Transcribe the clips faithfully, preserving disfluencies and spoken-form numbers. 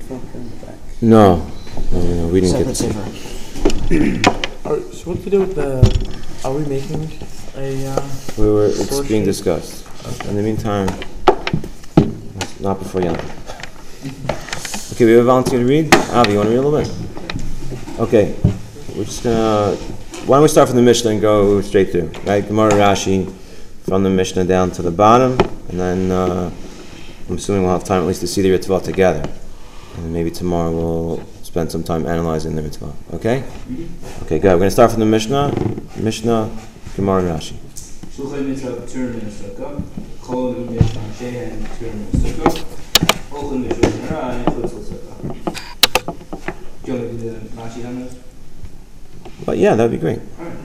front and the back. No, no, no, no we didn't Separate get sefer. Are, so what to do with the? Are we making a? Uh, We were. It's source being sheet? discussed. Okay. In the meantime, not before Yom. Okay, we have a volunteer to read. Avi, you want to read a little bit? Okay, we're just gonna. Why don't we start from the Mishnah and go straight through? Right, Gemara Rashi, from the Mishnah down to the bottom, and then uh, I'm assuming we'll have time at least to see the Ritzvah together, and maybe tomorrow we'll spend some time analyzing the Ritzvah. Okay? Okay, good. We're gonna start from the Mishnah. Mishnah, Gemara Rashi. Shulchan mitzvah p'tur min sukkah, kol mitzvah she'en p'tur min sukkah, ochel mitzvah hara and chutz sukkah. Do you want to do the Rashi on this? But yeah, that'd be great.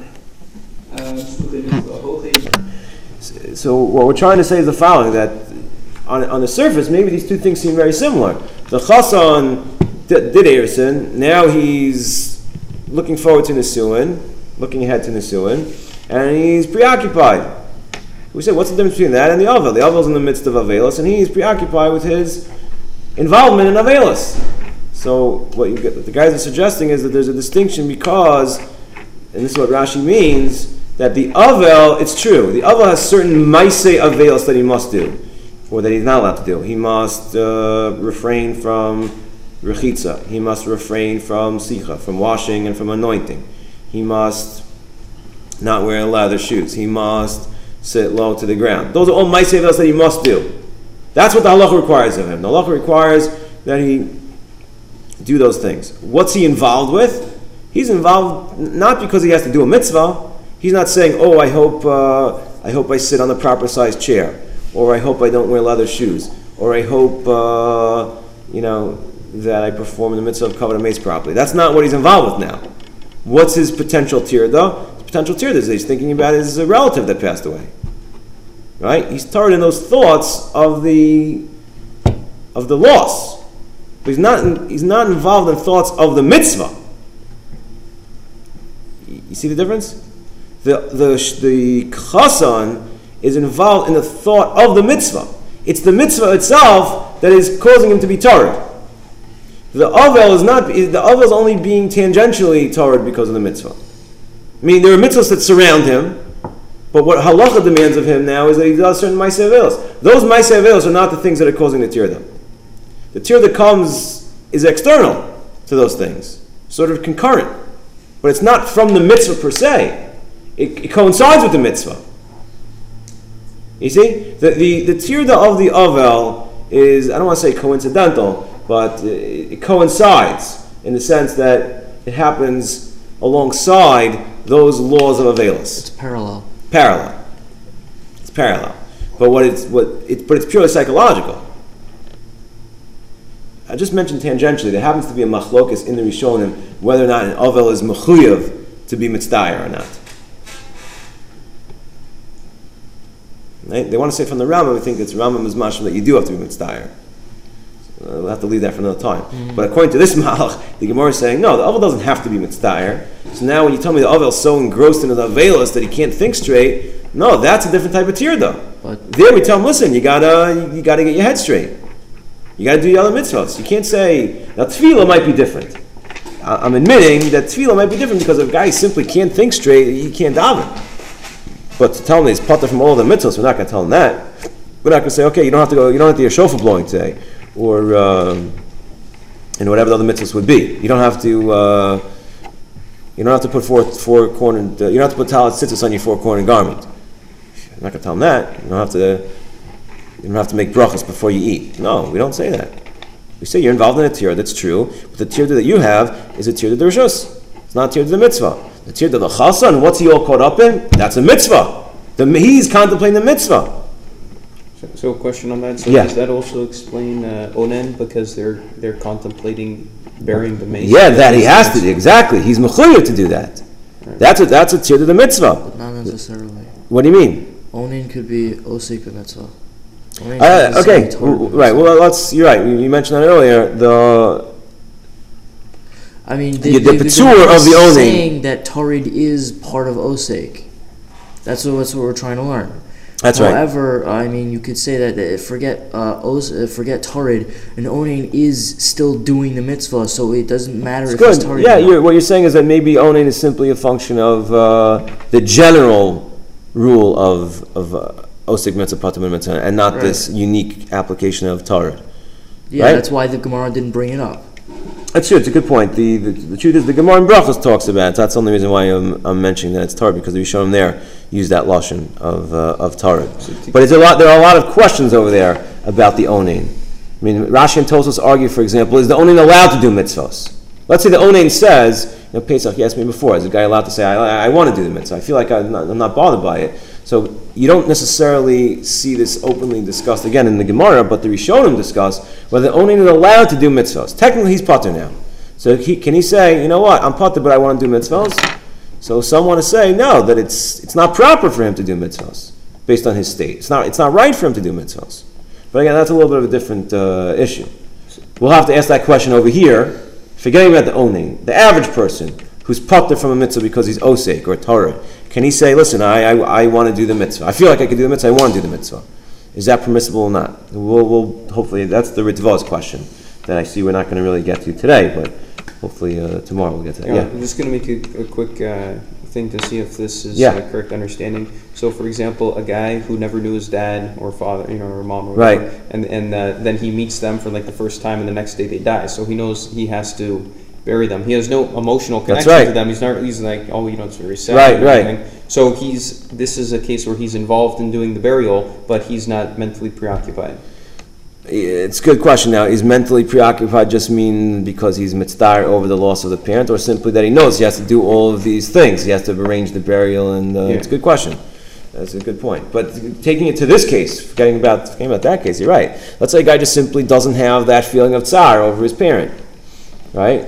So what we're trying to say is the following: that on on the surface, maybe these two things seem very similar. The Chassan did, did Eirson. Now he's looking forward to Nisuin, looking ahead to Nisuin, and he's preoccupied. We say, what's the difference between that and the Avel? The Avel's in the midst of Avelis, and he's preoccupied with his involvement in Avelis. So what, you get, what the guys are suggesting is that there's a distinction because, and this is what Rashi means, that the Avel, it's true, the Avel has certain Maisei Avelis that he must do, or that he's not allowed to do. He must uh, refrain from Rechitza. He must refrain from Sicha, from washing and from anointing. He must not wear leather shoes. He must sit low to the ground. Those are all Maisei Avelis that he must do. That's what the halacha requires of him. The halacha requires that he do those things. What's he involved with? He's involved not because he has to do a mitzvah. He's not saying, "Oh, I hope uh, I hope I sit on the proper sized chair," or "I hope I don't wear leather shoes," or "I hope uh, you know that I perform the mitzvah of kavod mace properly." That's not what he's involved with now. What's his potential tirda? His potential tirda is that he's thinking about his relative that passed away. Right? He's tired in those thoughts of the of the loss. But he's not in, he's not involved in thoughts of the mitzvah. You see the difference? The the the chassan is involved in the thought of the mitzvah. It's the mitzvah itself that is causing him to be tired. The avel is not. The avel is only being tangentially tired because of the mitzvah. I mean, there are mitzvahs that surround him, but what halacha demands of him now is that he does certain ma'aseh avelos. Those ma'aseh avelos are not the things that are causing the tirda. The tir that comes is external to those things, sort of concurrent. But it's not from the mitzvah per se. It, it coincides with the mitzvah. You see? The, the, the tirda of the avel is, I don't want to say coincidental, but it, it coincides in the sense that it happens alongside those laws of avelis. It's parallel. Parallel. It's parallel. But what it's what it but it's purely psychological. I just mentioned tangentially, there happens to be a machlokus in the Rishonim whether or not an avel is mechuyev to be mitzdayer or not. Right? They want to say from the Rambam, we think it's Rambam is mashma that you do have to be mitzdayer. So we'll have to leave that for another time. Mm-hmm. But according to this malach, the Gemara is saying, no, the avel doesn't have to be mitzdayer. So now when you tell me the avel is so engrossed into the avelis that he can't think straight, no, that's a different type of tirda. But there we tell him, listen, you gotta, you gotta get your head straight. You got to do the other mitzvahs. You can't say, now tefillah might be different. I'm admitting that tefillah might be different because if a guy simply can't think straight, he can't daven. But to tell him he's potter from all the mitzvahs, we're not going to tell him that. We're not going to say, okay, you don't have to go, you don't have to do your shofar blowing today, or um, and whatever the other mitzvahs would be. You don't have to, uh, you don't have to put four four cornered, uh, you don't have to put talit tzitzis on your four cornered garment. I'm not going to tell him that. You don't have to. You don't have to make brachas before you eat. No, we don't say that. We say you're involved in a tir, that's true, but the tir that you have is a tir that rishus. It's not a tir to the mitzvah. The tir to the chassan, what's he all caught up in? That's a mitzvah. The, he's contemplating the mitzvah. So, so a question on that. So yeah. Does that also explain uh, onen because they're they're contemplating burying the mace? Yeah, that he has to do, exactly. He's mechuyev to do that. Right. That's a that's a tir to the mitzvah. But not necessarily. What do you mean? Onen could be osik mitzvah. Uh, okay, right. Well, let's. You're right. You mentioned that earlier. The I mean, the, the, the, the, patur of the saying owning that tarid is part of osek. That's what, that's what we're trying to learn. That's right. However, I mean, you could say that uh, forget uh, os, uh, forget Tarid, and Onain is still doing the mitzvah, so it doesn't matter It's if good. it's Tarid. Yeah, or not. you're, what you're saying is that maybe Onain is simply a function of uh, the general rule of of uh, Osik Mitzvah, Patur Mitzvah, and not Right. this unique application of Tarid. Yeah, right? that's why the Gemara didn't bring it up. That's true. It's a good point. The, the the truth is the Gemara in Brachos talks about it. That's the only reason why I'm, I'm mentioning that it's Tarid, because we show them there use that lashon of uh, of Tarid. But it's a lot. There are a lot of questions over there about the Onain. I mean, Rashi and Tosfos argue, for example, is the Onain allowed to do mitzvahs? Let's say the Onain says, you know, Pesach, you asked me before, is a guy allowed to say, I, I want to do the mitzvah? I feel like I'm not, I'm not bothered by it. So you don't necessarily see this openly discussed again in the Gemara, but the Rishonim discuss whether the Onain is allowed to do mitzvahs. Technically, he's patur now. So he, can he say, you know what, I'm patur, but I want to do mitzvahs? So some want to say, no, that it's it's not proper for him to do mitzvahs based on his state. It's not it's not right for him to do mitzvahs. But again, that's a little bit of a different uh, issue. We'll have to ask that question over here, forgetting about the Onain. The average person who's patur from a mitzvah because he's osek or Torah, can he say, listen, I, I, I want to do the mitzvah. I feel like I could do the mitzvah, I want to do the mitzvah. Is that permissible or not? We'll, we'll hopefully, that's the Ritva's question that I see we're not going to really get to today, but hopefully uh, tomorrow we'll get to that. Yeah, Yeah. I'm just going to make a, a quick uh, thing to see if this is Yeah. a correct understanding. So, for example, a guy who never knew his dad or father, you know, or mom or whatever, Right. and and uh, then he meets them for like the first time, and the next day they die. So he knows he has to bury them. He has no emotional That's connection right. to them. He's not. He's like, oh, you know, it's very sad. Right, and right. everything. So he's. This is a case where he's involved in doing the burial, but he's not mentally preoccupied. It's a good question now. Is mentally preoccupied just mean because he's mitzvah over the loss of the parent, or simply that he knows he has to do all of these things? He has to arrange the burial, and uh, Yeah. it's a good question. That's a good point. But taking it to this case, forgetting about forgetting about that case, you're right. Let's say a guy just simply doesn't have that feeling of tsar over his parent, right?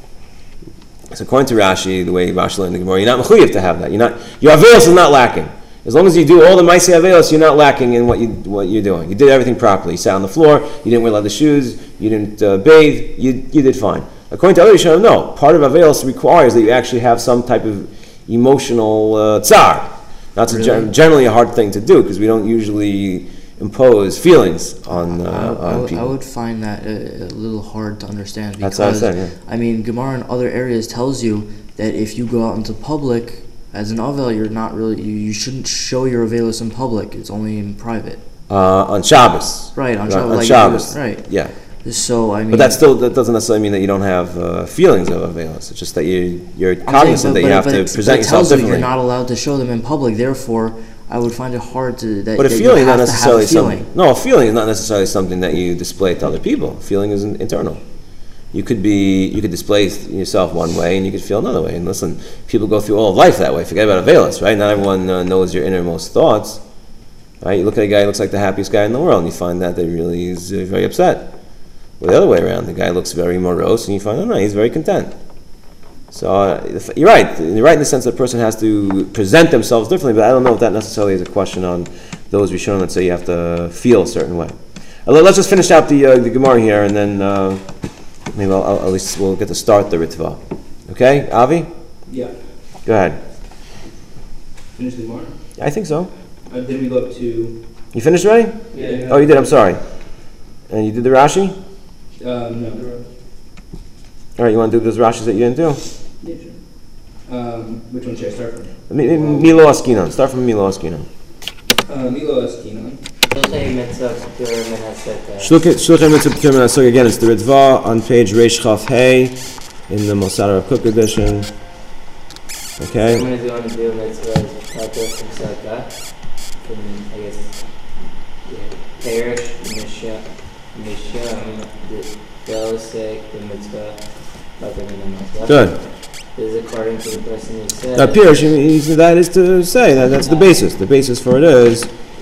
So according to Rashi, the way Rashi learned the Gemara, you're not mechuyev to have that. You're not. Your avelos is not lacking. As long as you do all the Maaseh Avelos, you're not lacking in what you what you're doing. You did everything properly. You sat on the floor. You didn't wear leather shoes. You didn't uh, bathe. You you did fine. According to other Rishonim, no. Part of Avelos requires that you actually have some type of emotional uh, tsar. That's a gen- generally a hard thing to do because we don't usually impose feelings on uh, I, I, on would- I people. would find that a, a little hard to understand because That's what I'm saying, yeah. I mean, Gemara in other areas tells you that if you go out into public as an avel, you're not really you, you shouldn't show your avelos in public. It's only in private. Uh, on Shabbos. Right, on Right, Shabbos. on like you Shabbos. do- right. Yeah. So I mean, But that still that doesn't necessarily mean that you don't have uh, feelings of Avelos. It's just that you you're I'm saying, cognizant but- that you but- have but to it- present but it yourself tells you differently. You're not allowed to show them in public. Therefore, I would find it hard to that. But a that feeling you is not have to have a necessarily feeling. something. No, a feeling is not necessarily something that you display to other people. A feeling is in- internal. You could be you could display yourself one way and you could feel another way. And listen, people go through all of life that way. Forget about Avelos, right? Not everyone uh, knows your innermost thoughts. Right? You look at a guy who looks like the happiest guy in the world, and you find that that really is uh, very upset. Or the other way around, the guy looks very morose, and you find, oh no, he's very content. So uh, you're right. You're right in the sense that a person has to present themselves differently, but I don't know if that necessarily is a question on those Rishonim that say you have to feel a certain way. Uh, let- let's just finish out the uh, the Gemara here, and then uh, maybe I'll, I'll, at least we'll get to start the Ritva. Okay, Avi, Yeah. go ahead. Finish the Gemara. I think so. Uh, then we go up to. You finished already? Yeah. Oh, you did. I'm sorry. And you did the Rashi. Um, no. All right, you want to do those Rashis that you didn't do? Yeah, sure. Um, which one should I start from? Mi- mi- Milo Askinon. Start from Milo Askinon. Uh, Milo Eskinon. Shluchim Mitzvah B'Termin Asuk. Again, it's the Ritva on page Reish Chaf Hey in the Mosada Rav Kook edition. Okay. I'm going to do on the deal mitzvah Pater from Saka, from, I guess, yeah, Perish, Misha, Misham, the Belisek, the mitzvah, Pater Minamazah. Good. This is according to the person who said. Now, Pirish, he- he- that is to say that that's the basis. The basis for it is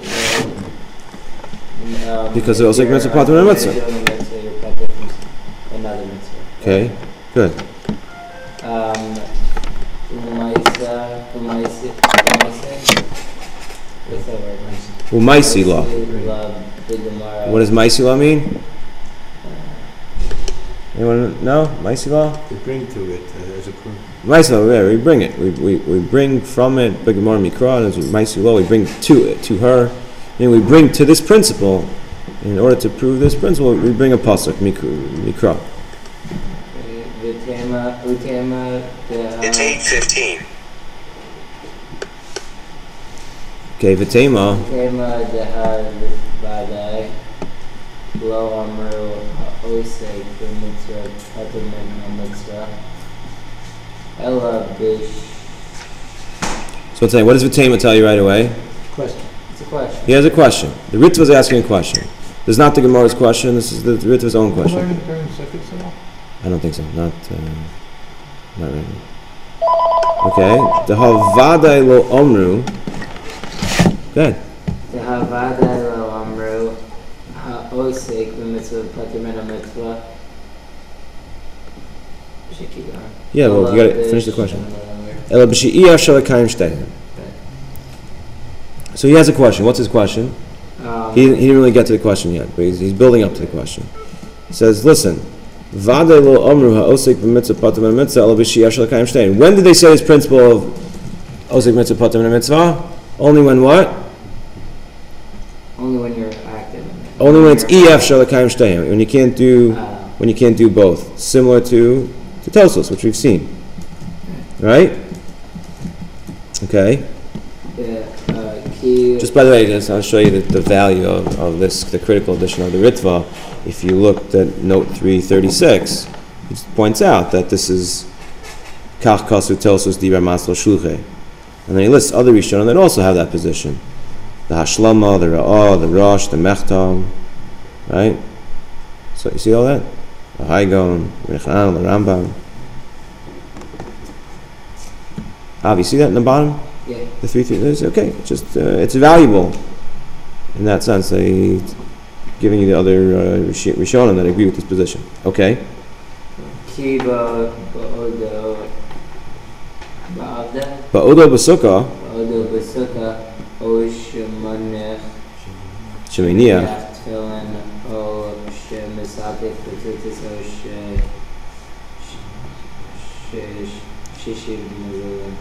um, because it if also you're, makes a uh, Pater when Minamazah. you're doing a mitzvah, you're Pater from another mitzvah. Okay. Good. Um, Umaisa, Umaisi, Umaisi, what's that word? Umaisi law. Umaisi, love, the Gemara. What does Maisi law mean? Anyone know? Maisiva? To bring to it uh, as a proof. Maisiva, yeah, we bring it. We, we, we bring from it, Begemar Mikra, as Maisiva, we bring to it, to her. And we bring to this principle, in order to prove this principle, we bring a pasuk, Mikra. Utema, Utema, It's eight fifteen. Okay, Vitema. Utema, Dehar, Vadai, Lo Amru, Osek, the Mitzvah, Atamin, Mitzvah, Ella, Bish. So it's saying, what does Vitema tell you right away? Question. It's a question. He has a question. The Ritva is asking a question. This is not the Gemara's question, this is the Ritva's own question. I don't think so. Not, uh, not right now. Okay. The Havadai lo Omru. Go ahead. The Havadai lo Amru, Ha'osek, the Mitzvah, Patimena Mitzvah. Should keep going. Yeah, well, you gotta finish the question. Ela b'she'iyah shalakayim shteihem. So he has a question. What's his question? Um, He, he didn't really get to the question yet, but he's, he's building up to the question. He says, listen, Vadai lo omru ha'osek b'mitzvah patim and mitzvah ela b'she'iyah shalakayim shteihem. When did they say this principle of osek mitzvah patim and mitzvah? Only when what? Only when you're active. Only when it's ef shalakayim shteihem. When you can't do, Uh, when you can't do both. Similar to, to Tosos, which we've seen. Right? Okay. the uh, key. Just by the way, just I'll show you the, the value of, of this, the critical edition of the Ritva. If you looked at note three thirty-six, it points out that this is Kach Kasu Tosos Dibar Maslo Shulche. And then he lists other Rishonim that also have that position. The Hashlama, the Ra'ah, the Rosh, the Mechtam. Right? So you see all that? The Haigon, the Rechan, the Rambam. Ah, you see that in the bottom? Yeah. The three things. Okay, it's just uh, it's valuable in that sense. They giving you the other uh, Rishonim that agree with this position. Okay. Kiva ba'odo ba'avda Ba'odo b'sukkah ba'odo b'sukkah o shemanech sheminiach. tefillin o shemisakif b'tzitzis o she she shishib mezuzah.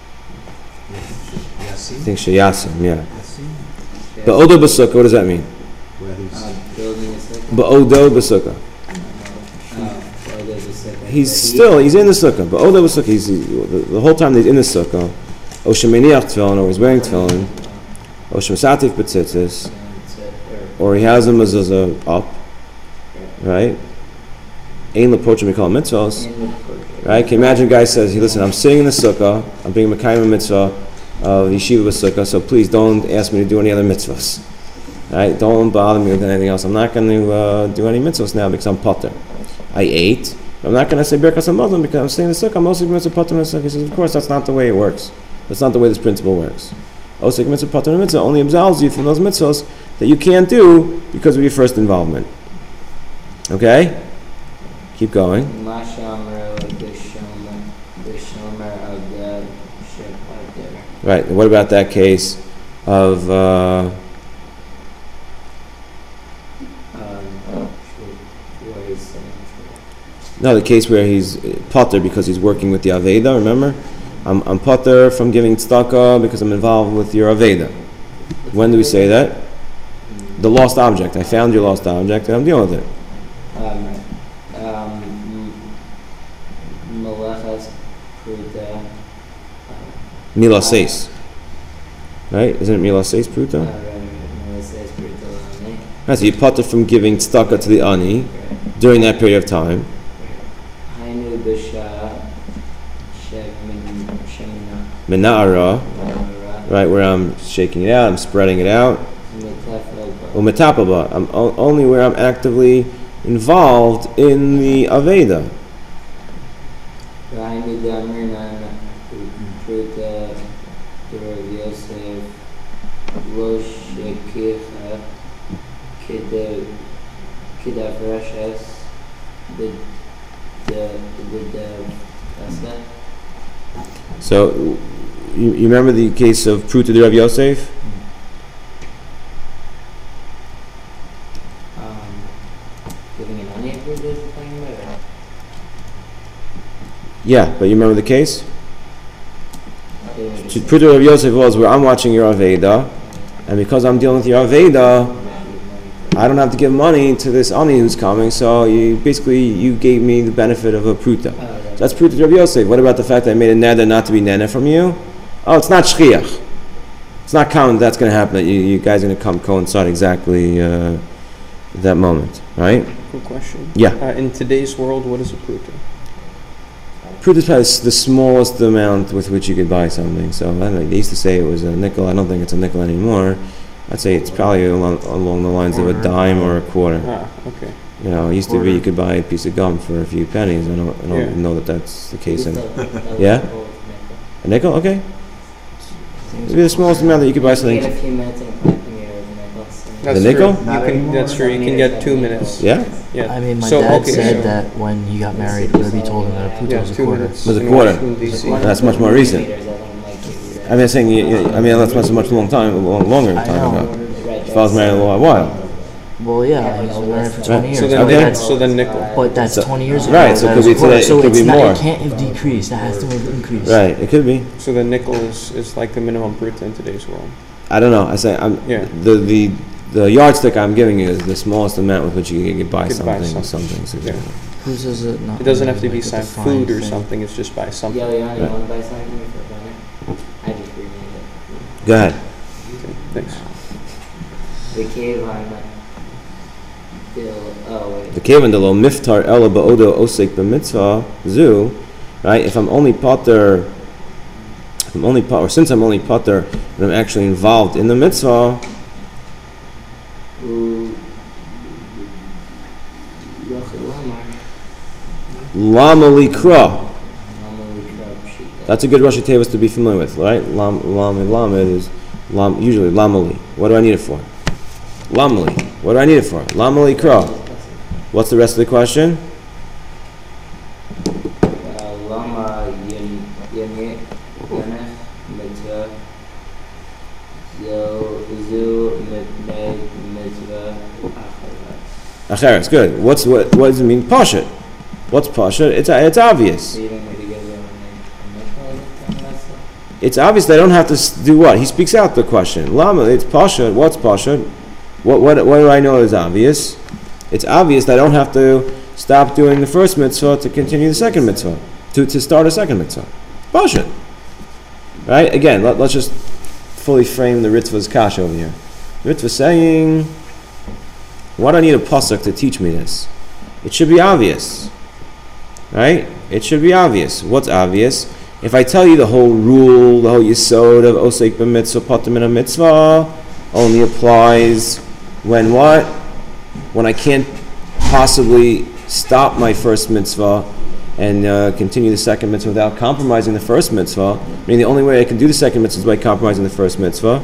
I think sheyasim. Yeah. Ba'odo b'sukkah. What does that mean? Where he's Uh, building a sukkah. Ba'odo b'sukkah. Uh, ba'odo b'sukkah. He's But he- still he's in the sukkah. Ba'odo b'sukkah. He's he, the, the whole time that he's in the sukkah. O sheminiach tefillin, or he's wearing tefillin. O shemisatif b'tzitzis, or he has a mezuzah up. Right. Ein lepochim we call mitzvahs. in the portrait. Right? Can you imagine a guy says, hey, listen, I'm sitting in the sukkah, I'm being Mekayim a mitzvah of yeshiva sukkah, so please don't ask me to do any other mitzvahs. Right? Don't bother me with anything else. I'm not going to uh, do any mitzvahs now because I'm potter. I ate, but I'm not going to say Birkas HaMazon because I'm sitting in the sukkah, I'm osik mitzvah potter in the sukkah. He says, of course, that's not the way it works. That's not the way this principle works. Osik mitzvah potter in the mitzvah only absolves you from those mitzvahs that you can't do because of your first involvement. Okay? Keep going. Mashamro, the shomer, the shomer of the shepater. Right. And what about that case of uh, Um, what is saying? no, the case where he's potter because he's working with the Aveda? Remember, I'm I'm potter from giving tzedakah because I'm involved with your Aveda. When do we say that? The lost object. I found your lost object and I'm dealing with it. Um, um, Malachas Pruta. Mila seis. Right? Isn't it Mila seis pruta? Malachas Pruta Lani. Right. So you potter from giving tzedakah to the ani during that period of time. Hainu Bisha Shemin Shemina Mena'ara. Mara Right, where I'm shaking it out, I'm spreading it out. Metafel Umetapaba. I'm o- only where I'm actively involved in the Aveda. Hainu Damirnan Pruta Durav Yosef Lo Shekicha Kida Kida Freshas the the the the that's that. So, you, you remember the case of Pruta de Rav Yosef? Um, giving an onion for this thing? Yeah, but you remember the case? Pruta Rav Yosef was where I'm watching your Aveda, and because I'm dealing with your Aveda, I don't have to give money to this Ani who's coming, so you basically you gave me the benefit of a Pruta. So that's Pruta Rav Yosef. What about the fact that I made a neder not to be neder from you? Oh, it's not shchiach. It's not common that's going to happen, that you, you guys are going to come coincide exactly uh, that moment, right? Quick question. Yeah. Uh, in today's world, what is a pruta? Pruta is the smallest amount with which you could buy something. So I don't know, they used to say it was a nickel. I don't think it's a nickel anymore. I'd say it's probably along, along the lines of a dime or a quarter. Ah, okay. You know, it used to be you could buy a piece of gum for a few pennies. I don't, I don't Yeah. know that that's the case. That In, was- that was Yeah? the whole nickel. a nickel? Okay. It'd be the smallest amount that you could buy You something. get a few minutes in a plant from your nickels. That's The nickel? true. You can, that's true. You can get two minutes. Yeah? Yeah. I mean, my So, dad okay, said so- that when he got married, Rebbe told him that a pruta Yeah, was a two quarter. minutes. Was a in quarter. Washington, D C. That's much more recent. I mean, I'm saying, you, you, I mean, that's much, much long time, a long, longer I time know. ago. If I was married a long while. Well, yeah, he's been married for twenty years. So but then, Okay. that's, so then nickel. but that's So- twenty years ago. right, so it that could was be a quarter. today- it So could it's be not, more. it can't have decreased. It has to have increased. Right, it could be. So the nickel is, is like the minimum pruta in today's world. I don't know. I say I'm Yeah. the the the yardstick I'm giving you is the smallest amount with which you can buy Could buy something or something. something. So Yeah. Prutas are not It doesn't have to really be like a some defined food or thing. something. It's just buy something. Yo, Yana, you Right. want to buy something from me for a dollar? I just renamed it. Go ahead. Okay, thanks. The cave on Bill. Oh, wait. The Kevin de lo miftar ela ba'odo osek b'mitzvah zu, right? If I'm only potter, if I'm only pot, or since I'm only potter, and I'm actually involved in the mitzvah, Ooh. Yochel Lamar. lama likra. Normally crab sheet. That's a good Rashi Tevis to be familiar with, right? Lam lam lamed is lam usually lamali. What do I need it for? Lamali. What do I need it for? Lamali kra. What's the rest of the question? Uh, Lama Yun Yunit Yunif Mitzvah. Zo Zu Mitnei Mitzvah. Acharat. Acheres, good. What's what? What does it mean? Pashat. What's pashat? It's it's obvious. So you don't need to get there when they It's obvious they don't have to s- do what? He speaks out the question. Lama, it's pashat. What's pashat? What what what do I know is obvious? It's obvious that I don't have to stop doing the first mitzvah to continue the second mitzvah, to, to start a second mitzvah. Pashat. Right? Again, let, let's just fully frame the Ritva's kash over here. Ritva saying, why do I need a pasuk to teach me this? It should be obvious. Right? It should be obvious. What's obvious? If I tell you the whole rule, the whole yisod of osek b'mitzvah patim min mitzvah only applies when what? When I can't possibly stop my first mitzvah and uh, continue the second mitzvah without compromising the first mitzvah. I mean, the only way I can do the second mitzvah is by compromising the first mitzvah.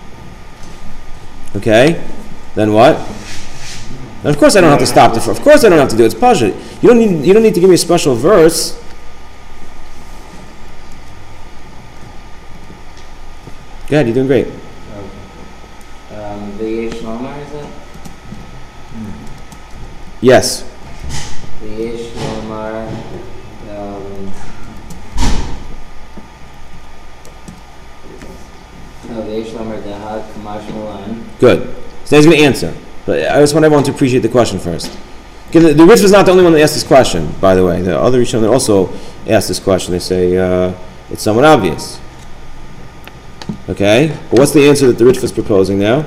Okay? Then what? And of course I don't have to stop the first. Of course I don't have to do it. It's pasha. You don't need. You don't need to give me a special verse. Go ahead. You're doing great. Um, V'yesh Lomar, is it? Yes. V'yesh Lomar, um... Oh, V'yesh Lomar Dehad Kamash Milan. Good. So he's going to answer. But I just want everyone to appreciate the question first. Okay, the, the Rich was not the only one that asked this question, by the way. The other Rishonim also asked this question. They say uh, it's somewhat obvious. Okay? But what's the answer that the Rich was proposing now?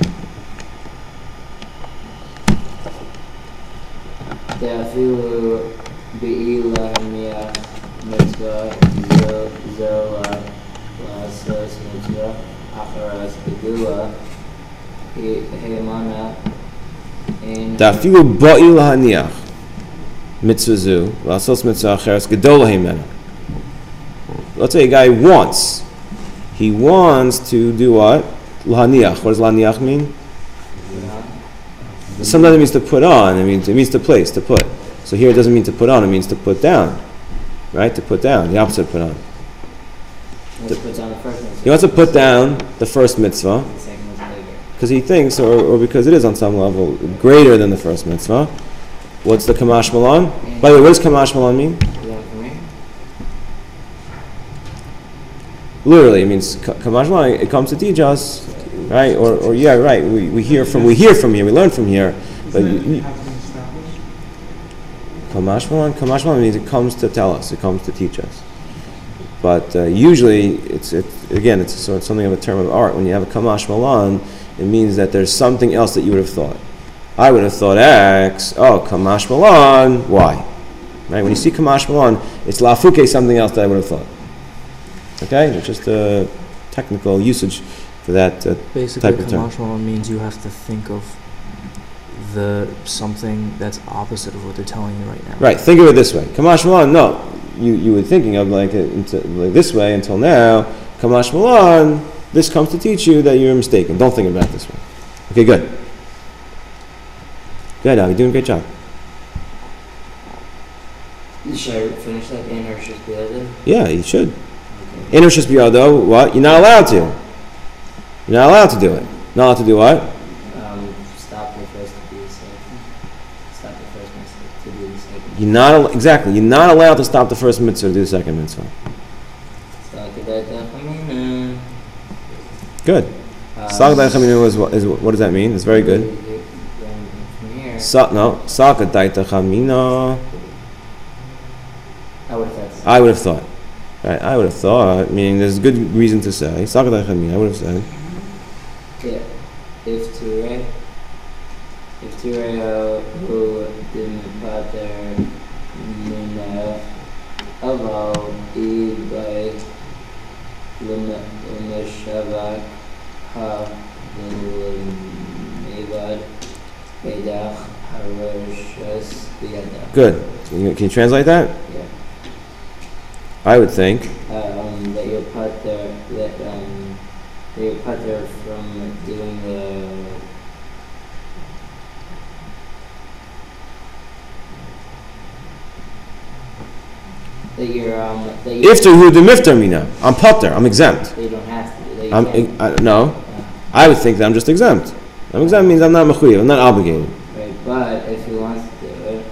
De'afilu Be'ila Mia Mitzvah Zo Zola Lasos Mitzvah Acharas Bedula Heimana in Dafilu ba'il haniach mitzvah zu lasos mitzvah acheres gedola himena. Let's say a guy wants. He wants to do what? Lahaniach. What does lahaniach mean? Sometimes it means to put on. It means it means to place, to put. So here it doesn't mean to put on. It means to put down, right? To put down. The opposite of put on. Let's put down the first mitzvah. He wants to put down the first mitzvah The second was bigger. because he thinks, or, or because it is on some level greater than the first mitzvah. What's the Kamash Malan? By the way, what does Kamash Malan mean? Learn from here. Literally, it means Ka- Kamash Malan. It comes to teach us, right? Or, or yeah, right. We, we hear from we hear from here. We learn from here. But you- you- Kamash Malan, Kamash Malan means it comes to tell us. It comes to teach us. But uh, usually, it's it, again, it's sort of something of a term of art. When you have a Kamash Malan, it means that there's something else that you would have thought. I would have thought X. Oh, Kamash Malan, Y. Right? When you see Kamash Malan, it's Lafuke, something else that I would have thought. Okay? It's just a technical usage for that uh, Basically, type of term. Kamash Malan means you have to think of the something that's opposite of what they're telling you right now. Right, think of it this way. Kamash Malan, no. You, you were thinking of like, it, into, like this way until now. Kamash Malan, this comes to teach you that you're mistaken. Don't think about it this way. Okay, good. Good, Al, you're doing a great job. Should I finish that in or should be other? Yeah, you should. Okay. Inner Shus Biyado, what? You're not allowed to. You're not allowed to do it. Not allowed to do what? Um, stop the first to do the second. Stop the first mitzvah to do the second. You're not, al- exactly, you're not allowed to stop the first mitzvah to do the second mitzvah. Stop the dafamina. Good. Um, Sakadai Chaminu is what, is what does that mean? It's very good. From here, Sa, no, Sakadai Chamina. I would have thought. I would have thought. Right, I would have thought, meaning there's good reason to say. Sakadai Chamina, I would have said. Yeah. If to right, if to right, who didn't pater mina aval e by l'meshavak ha l'mevad beidach harashas biyada. Good. Can you, can you translate that? Yeah. I would think. Um, that your pater that um that your pater from doing the that you're um that you Iftar hu de miftar mina. I'm potter. I'm exempt. that you don't have to that you I'm can't, I, no. uh, I would think that I'm just exempt. I'm exempt means I'm not mechuyev. I'm not obligated. right, but if he wants to do it,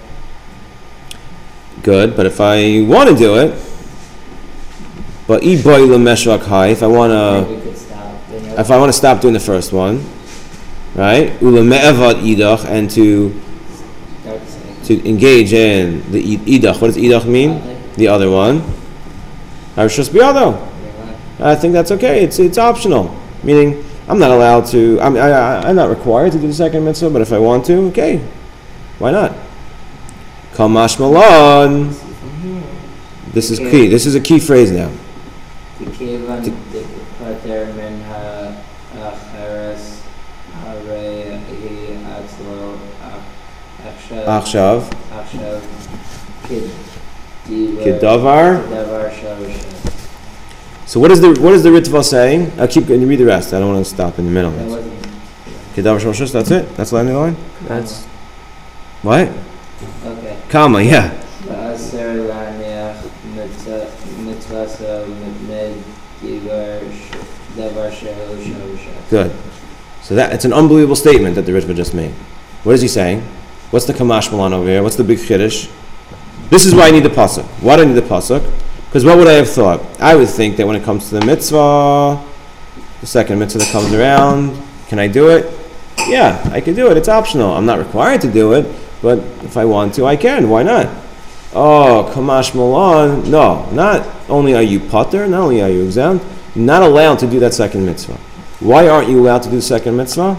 Good, but if I want to do it, but iboy lemeshvak hai. If I want then to, you could stop. Then you if I want to stop doing the first one, right? Uleme'evad idach, and to start saying to engage in the id- idach. What does idach mean? The other one. Harshus biyado. I think that's okay. It's it's optional. Meaning, I'm not allowed to. I'm I, I, I'm not required to do the second mitzvah. But if I want to, okay, why not? Kamash Malan. This is key. This is a key phrase now. Tikivan the pater min ha acheres hare hi atzlo achshav Achshav. achshav kid divar Kedavar. davar shavashav. So what is the what is the Ritva saying? I'll keep going. You read the rest. I don't want to stop in the middle. That wasn't Kedavar Shoshes. That's it. That's the landing line. That's What? okay. Comma. Yeah. Va'aser laniach mitzvasa mipnei divar sh- davar shavu shavashav. Good. So that it's an unbelievable statement that the Ritva just made. What is he saying? What's the Kamash Malan over here? What's the big chiddush? This is why I need the pasuk. Why do I need the pasuk? Because what would I have thought? I would think that when it comes to the mitzvah, the second mitzvah that comes around, can I do it? Yeah, I can do it. It's optional. I'm not required to do it, but if I want to, I can. Why not? Oh, Kamash Malan. No, not only are you pater, not only are you exempt, you're not allowed to do that second mitzvah. Why aren't you allowed to do the second mitzvah?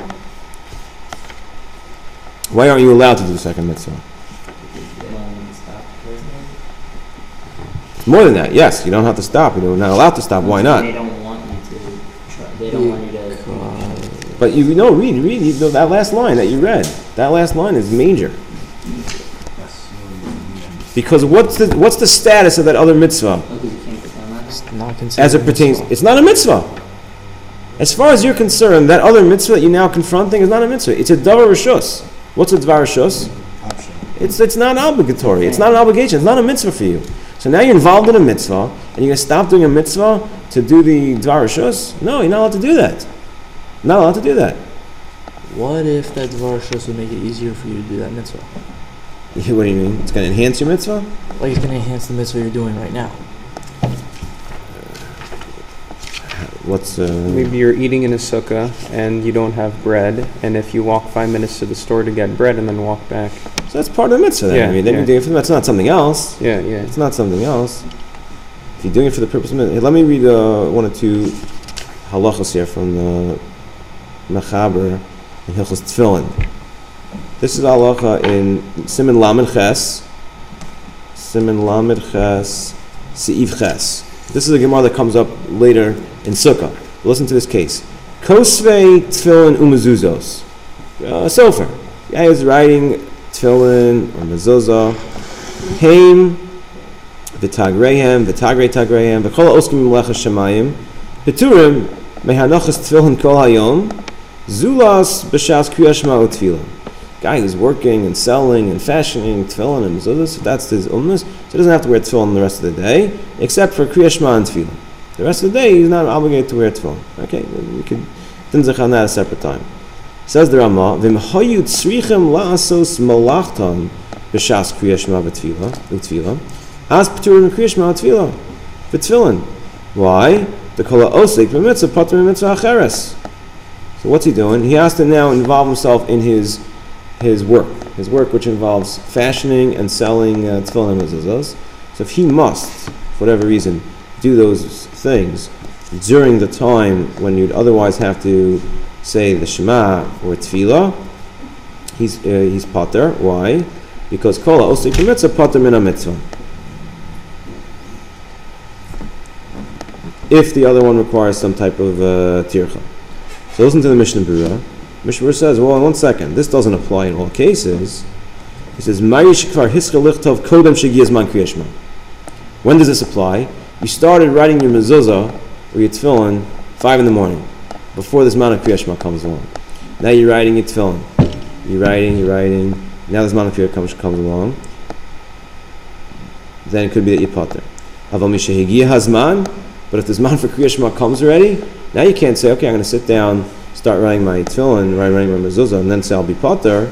Why aren't you allowed to do the second mitzvah? Um, stop first one. It's more than that. Yes, you don't have to stop. You're not allowed to stop. Why They not? don't want you to. Try, they don't want you to. But you know, read, read you know, that last line that you read. That last line is major. Because what's the what's the status of that other mitzvah Oh, 'cause you can't put down that. it's not considered. as it pertains? It's not a mitzvah. As far as you're concerned, that other mitzvah that you're now confronting is not a mitzvah. It's a davar rishus. What's a davar rishus? It's it's not obligatory. It's not an obligation. It's not a mitzvah for you. So now you're involved in a mitzvah, and you're going to stop doing a mitzvah to do the davar rishus? No, you're not allowed to do that. Not allowed to do that. What if that Dvar Shus would make it easier for you to do that mitzvah? What do you mean? It's going to enhance your mitzvah? Like it's going to enhance the mitzvah you're doing right now. What's uh? Maybe you're eating in a sukkah and you don't have bread, and if you walk five minutes to the store to get bread and then walk back. So that's part of the mitzvah. Then. Yeah, I mean, then yeah. you're doing it for the mitzvah. It's not something else. Yeah, yeah. It's not something else. If you're doing it for the purpose of mitzvah, let me read uh, one or two halachas here from the Mechaber in Hilchos Tefillin. This is halacha in Siman Lamed Ches. Siman Lamed Ches, Se'iv Ches. This is a Gemara that comes up later in Sukkah. Listen to this case. Kosvei Tefillin Umezuzos. A sofer. Guy is writing Tefillin or mezuzah. Haim v'tagreihem v'tagrei tagreihem v'kol oskim melecha shemayim Peturim mehanachas Tefillin kol hayom zulas b'shas kriyas shema u'tefillah. Guy who's working and selling and fashioning tefillin and mezuzah, so that's his umnus. So he doesn't have to wear tefillin the rest of the day, except for kriyas shema and tefillah. The rest of the day, he's not obligated to wear tefillin. Okay, we could dinzach on that a separate time. Says the Ramah, "V'mhayu tzrichem la'asos malachtam b'shas kriyas shema v'tefillah u'tefillah as peturim kriyas shema u'tefillah v'tefillin." Why? The kol ha'osek b'mitzvah patur b'mitzvah acheres. So what's he doing? He has to now involve himself in his his work, his work which involves fashioning and selling uh, tefillin and mezuzahs. So if he must, for whatever reason, do those things during the time when you'd otherwise have to say the Shema or Tefillah, he's uh, he's pater. Why? Because kol ha'osek b'mitzvah pater min ha'mitzvah. If the other one requires some type of uh, tircha. So listen to the Mishnah Berurah. Mishnah Berurah says, well, one second, this doesn't apply in all cases. He says, Marish kvar hiska lichtov kodem shegiyaz man kriyas shema. When does this apply? You started writing your mezuzah or your tefillin five in the morning, before this man of kriyas shema comes along. Now you're writing your tefillin. You're writing, you're writing. Now this man of kriyas comes, comes along. Then it could be that you're pater. Aval mishehigiyah hazman. But if this man for kriyas shema comes already, now you can't say, okay, I'm going to sit down, start writing my tefillin, writing my mezuzah, and then say I'll be pater.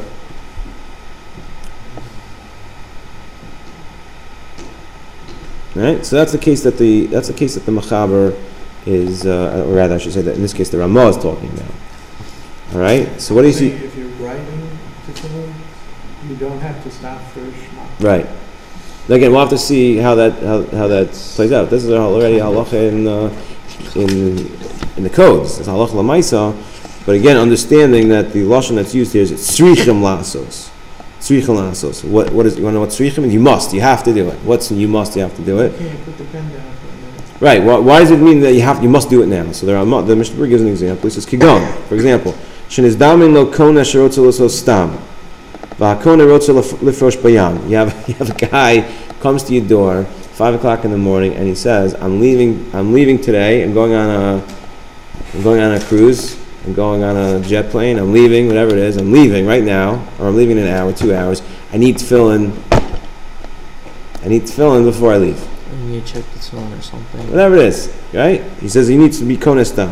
Right? So that's the case that the that's the case that the Mechaber is, uh, or rather I should say that in this case the Ramah is talking about. All right. So what do you see? If you're writing tefillin, you don't have to stop for Shema. Right. Now again, we'll have to see how that how, how that plays out. This is already halacha in uh, in in the codes. It's halacha l'maisa, but again, understanding that the lashon that's used here is tzrichem lasos. Tzrichem lasos. What what is you want to know what tzrichem means? You must. You have to do it. What's you must? You have to do it. You can't put the pen down for a minute. Right. Why, why does it mean that you have you must do it now? So there are the Mishnah Berurah gives an example. He says kigon, for example, shenizdamin lo kona sherotza losos stam. You have you have a guy comes to your door five o'clock in the morning and he says, "I'm leaving. I'm leaving today. I'm going on a I'm going on a cruise. I'm going on a jet plane. I'm leaving. Whatever it is, I'm leaving right now, or I'm leaving in an hour, two hours. I need to fill in. I need to fill in before I leave. You need to check the tefillin or something. Whatever it is, right? He says he needs to be konestam.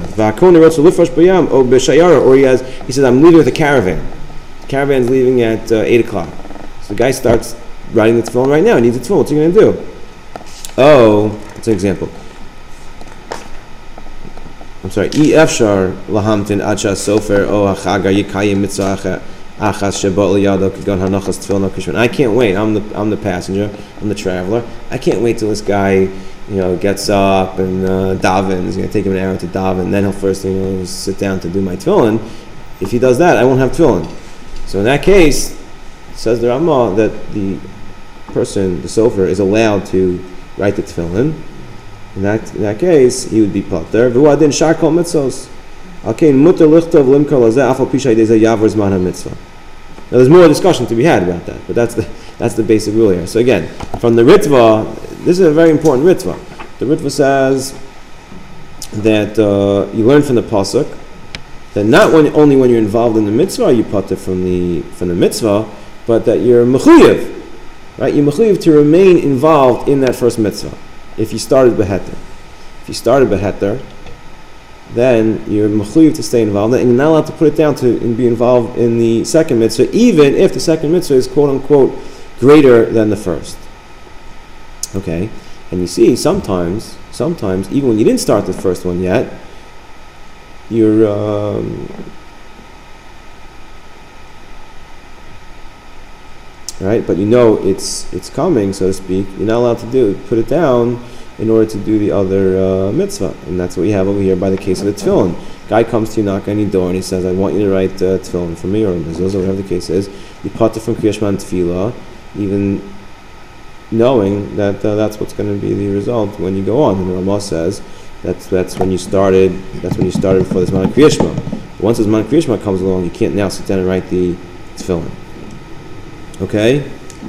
Or he has. He says, I'm leaving with a caravan. Caravan's leaving at uh, eight o'clock. So the guy starts writing the tefillin right now. He needs a tefillin. What's he going to do? Oh, that's an example. I'm sorry. E efshar lahamtin acha sofer o hachaga yikayim mitzvah achas shebot liyado kagon hanachas tefillin kishman. I can't wait. I'm the I'm the passenger. I'm the traveler. I can't wait till this guy, you know, gets up and uh, davens. It's going to take him an hour to daven. Then he'll first, you know, sit down to do my tefillin. If he does that, I won't have tefillin. So in that case, says the Ramah that the person, the sofer, is allowed to write the tefillin. In that in that case, he would be pater. V'uadin shar kol mitzvos. Okay, muter lichtov limkol lazeh afal pishay dezeh yavor zman ha-mitzvah. Now there's more discussion to be had about that, but that's the that's the basic rule here. So again, from the Ritva, this is a very important Ritva. The Ritva says that uh, you learn from the pasuk that not when, only when you're involved in the mitzvah are you pater from the from the mitzvah, but that you're mechuyev, right? You're mechuyev to remain involved in that first mitzvah. If you started beheter, if you started beheter, then you're mechuyev to stay involved, and you're not allowed to put it down to and be involved in the second mitzvah, even if the second mitzvah is quote unquote greater than the first. Okay, and you see sometimes, sometimes even when you didn't start the first one yet, you're um, right, but you know it's it's coming, so to speak. You're not allowed to do put it down in order to do the other uh, mitzvah, and that's what we have over here by the case of the tefillin. Guy comes to you, knock on your door, and he says, "I want you to write uh, tefillin for me," or mezuzah, or whatever the case is. You put it from Kriyash Man Tefillah, even knowing that uh, that's what's going to be the result when you go on. And the Ramah says that's that's when you started. That's when you started for this Man Kriyash Man. Once this Man Kriyash Man comes along, you can't now sit down and write the tefillin. Okay.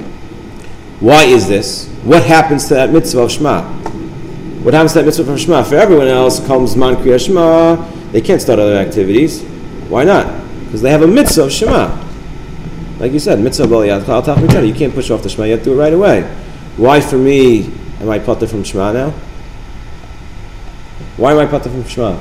Why is this? What happens to that mitzvah of Shema? What happens to that mitzvah of Shema? For everyone else comes Man Kriyash Shema. They can't start other activities. Why not? Because they have a mitzvah of Shema. Like you said, mitzvah b'aliyat chal tach mitzvah. You can't push off the Shema. You have to do it right away. Why for me am I potter from Shema now? Why am I potter from Shema?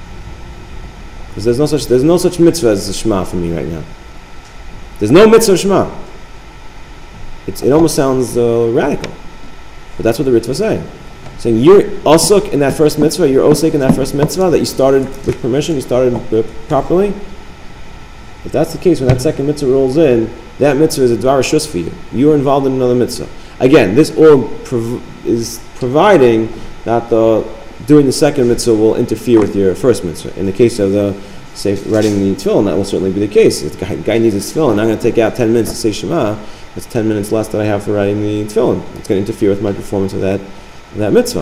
Because there's no such there's no such mitzvah as a Shema for me right now. There's no mitzvah of Shema. It's, it almost sounds uh, radical, but that's what the Ritva is saying. Saying you're osuk in that first mitzvah, you're osuk in that first mitzvah that you started with permission, you started uh, properly. If that's the case, when that second mitzvah rolls in, that mitzvah is a dvar shus for you. You are involved in another mitzvah. Again, this all prov- is providing that the doing the second mitzvah will interfere with your first mitzvah. In the case of the say writing the tefillin, that will certainly be the case. If the guy, guy needs his tefillin, I'm going to take out ten minutes to say Shema. That's ten minutes less that I have for writing the tefillin. It's going to interfere with my performance of that of that mitzvah.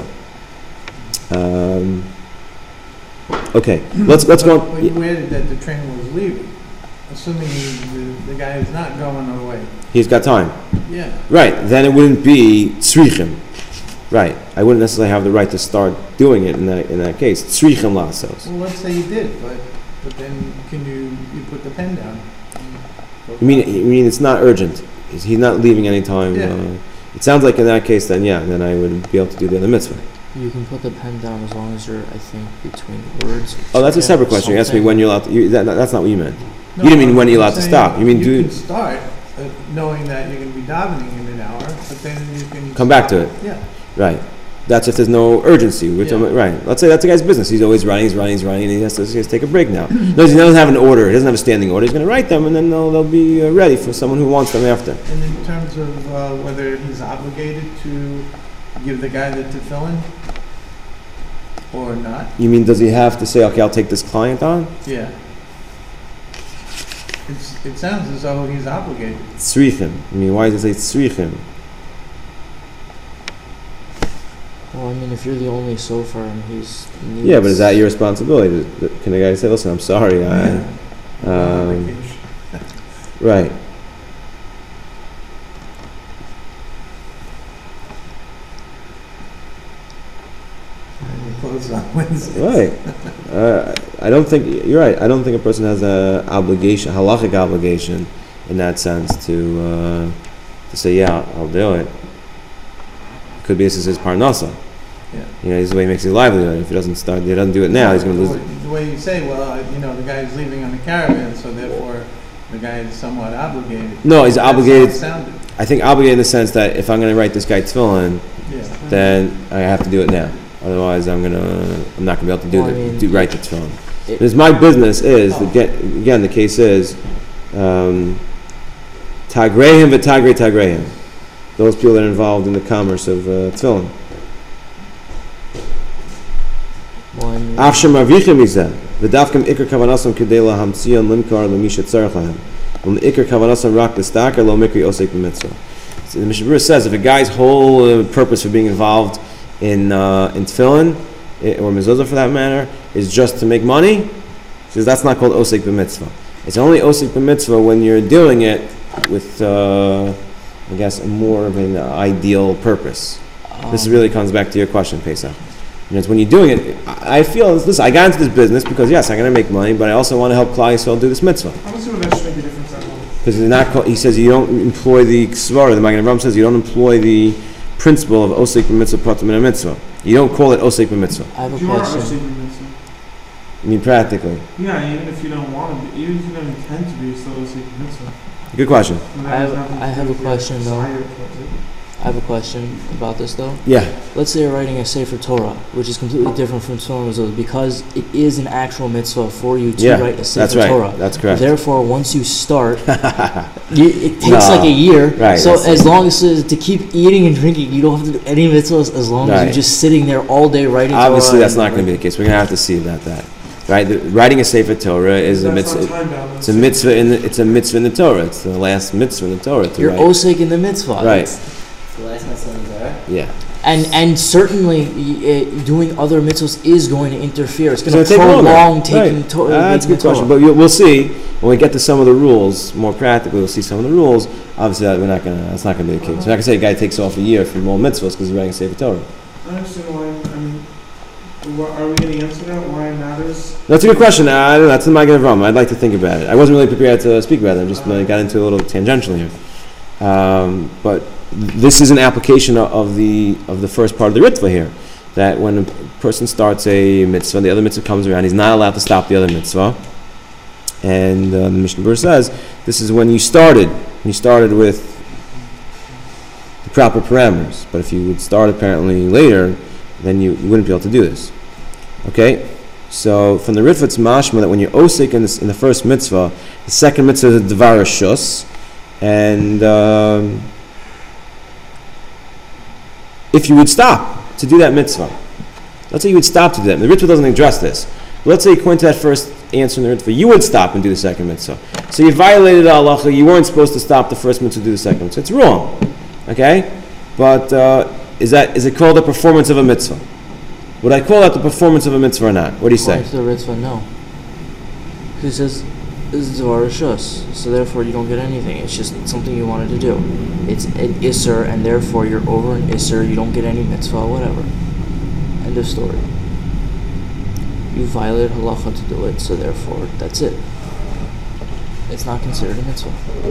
Um, okay, let's let's go. But you added that the train was leaving, assuming the, the guy is not going away. He's got time. Yeah. Right. Then it wouldn't be tzrichim. Right. I wouldn't necessarily have the right to start doing it in that in that case. Tzrichim lasos. Well, let's say you did, but but then can you you put the pen down? You mean you mean it's not urgent? He's, he's not leaving any time. Yeah. Uh, it sounds like in that case, then yeah, then I would be able to do the other mitzvah. You can put the pen down as long as you're, I think, between words. Oh, that's a Yeah, separate question. You asked me something. when you're allowed to. You, that, that's not what you meant. No, you didn't mean when I'm you're allowed to saying stop. You mean you do can start uh, knowing that you're going to be davening in an hour, but then you can come back to stop. it. Yeah. Right. That's if there's no urgency. We're talking Yeah. about- right. Let's say that's the guy's business. He's always running, he's running, he's running, and he has to, he has to take a break now. No, he doesn't have an order. He doesn't have a standing order. He's going to write them, and then they'll, they'll be uh, ready for someone who wants them after. And in terms of uh, whether he's obligated to give the guy the tefillin or not, You mean, does he have to say, okay, I'll take this client on? yeah. It's, it sounds as though he's obligated. Tzrichim. I mean, why does it say tzrichim? Well, I mean, if you're the only sofer and he's needs, Yeah, but is that your responsibility? Can the guy say, listen, I'm sorry, I... Um, Obligation. right. Close on Wednesday. Right. Uh, I don't think you're right. I don't think a person has a obligation, halachic obligation, in that sense to uh, to say, yeah, I'll do it. Could be this is his parnasa. Yeah. You know, this is the way he makes his livelihood. If he doesn't start, he doesn't do it now, he's going to The lose. way- The way you say, well, uh, you know, the guy's leaving on the caravan, so therefore the guy is somewhat obligated. No, he's That's how it obligated. sounded. I think obligated in the sense that if I'm going to write this guy tefillin, Yeah. then I have to do it now. Otherwise, I'm gonna, I'm not gonna be able to do Well, I the, mean, do write the tefillin. it- Because my business is, again, again, the case is, um, tagrehim v'tagrei tagrehim. Those people that are involved in the commerce of uh, tefillin. Well, I mean, Af shemarvichim mizeh, v'davkem ikar kavanasam k'dei lahamtzion limkar l'misha tzarech lahem. When the ikar kavanasam rak l'stakar lo mikri osek b'mitzvah. So the Mishnah Berurah says if a guy's whole uh, purpose for being involved in uh, in tefillin, eh, or mezuzah for that matter, is just to make money, he says that's not called osek b'mitzvah. It's only osek b'mitzvah when you're doing it with, uh, I guess, a more of an ideal purpose. This um, really comes back to your question, Pesach. And it's when you're doing it, I I feel, listen, I got into this business because, yes, I'm going to make money, but I also want to help Klal Yisrael do this mitzvah. How does that should make a difference at all? Because he's not, called- he says you don't employ the svara, the Magen Avraham says you don't employ the principle of osek b'mitzvah pratim min mitzvah. You don't call it osek b'mitzvah. I have a You are question. receiving mitzvah. I mean, practically. Yeah, even if you don't want to be, even if you don't intend to be, it's still a secret mitzvah. Good question. And I that have- has nothing I to have do a with question, though. desire towards it. I have a question about this though. Yeah. Let's say you're writing a Sefer Torah, which is completely different from Torah mitzvah because it is an actual mitzvah for you to Yeah, write a Sefer that's right. Torah. That's correct. Therefore, once you start, you, it takes No. like a year. Right, So that's- as long as uh, to keep eating and drinking, you don't have to do any mitzvahs as long as Right. you're just sitting there all day writing Obviously, Torah. that's and not going to be the case. We're going to have to see about that, right? The, writing a Sefer Torah is a That's not mitzvah. time bound. It's a mitzvah in the, it's a mitzvah in the Torah. It's the last mitzvah in the Torah to You're write. osek in the mitzvah. Right. It's- The last mitzvah in the Torah. Yeah. And and certainly y- uh, doing other mitzvahs is going to interfere. It's going It's to gonna take longer. prolong taking Right. Torah. Ah, that's a good question. But you- we'll see when we get to some of the rules more practically. We'll see some of the rules. Obviously, that we're not going to. That's not going to be the case. We're not going to say a guy takes off a year from all mitzvahs because he's writing a Sefer Torah. I understand why, I mean, wha- are we going to answer that, why it matters? That's a good question. I don't know. That's my problem. I'd like to think about it. I wasn't really prepared to speak about it. I just uh, got into a little tangential here. Um, but this is an application of, of the of the first part of the Ritva here. That when a person starts a mitzvah, the other mitzvah comes around, he's not allowed to stop the other mitzvah. And uh, the Mishnah Berurah says this is when you started. You started with the proper parameters. But if you would start apparently later, then you, you wouldn't be able to do this. Okay? So from the Ritva, it's mashma that when you're osik in, this, in the first mitzvah, the second mitzvah is a devar shus, and um, if you would stop to do that mitzvah, let's say you would stop to do that. The Ritva doesn't address this. But let's say according to that first answer in the Ritva, you would stop and do the second mitzvah. So you violated halacha. You weren't supposed to stop the first mitzvah to do the second mitzvah. It's wrong. Okay, but uh, is that is it called a performance of a mitzvah? Would I call that the performance of a mitzvah or not? What do you say? According to the Ritva, no. He says this is Dvar Shus, so therefore you don't get anything. It's just something you wanted to do. It's an Isser, and therefore you're over an Isser. You don't get any mitzvah, whatever. End of story. You violated halacha to do it, so therefore that's it. It's not considered a mitzvah.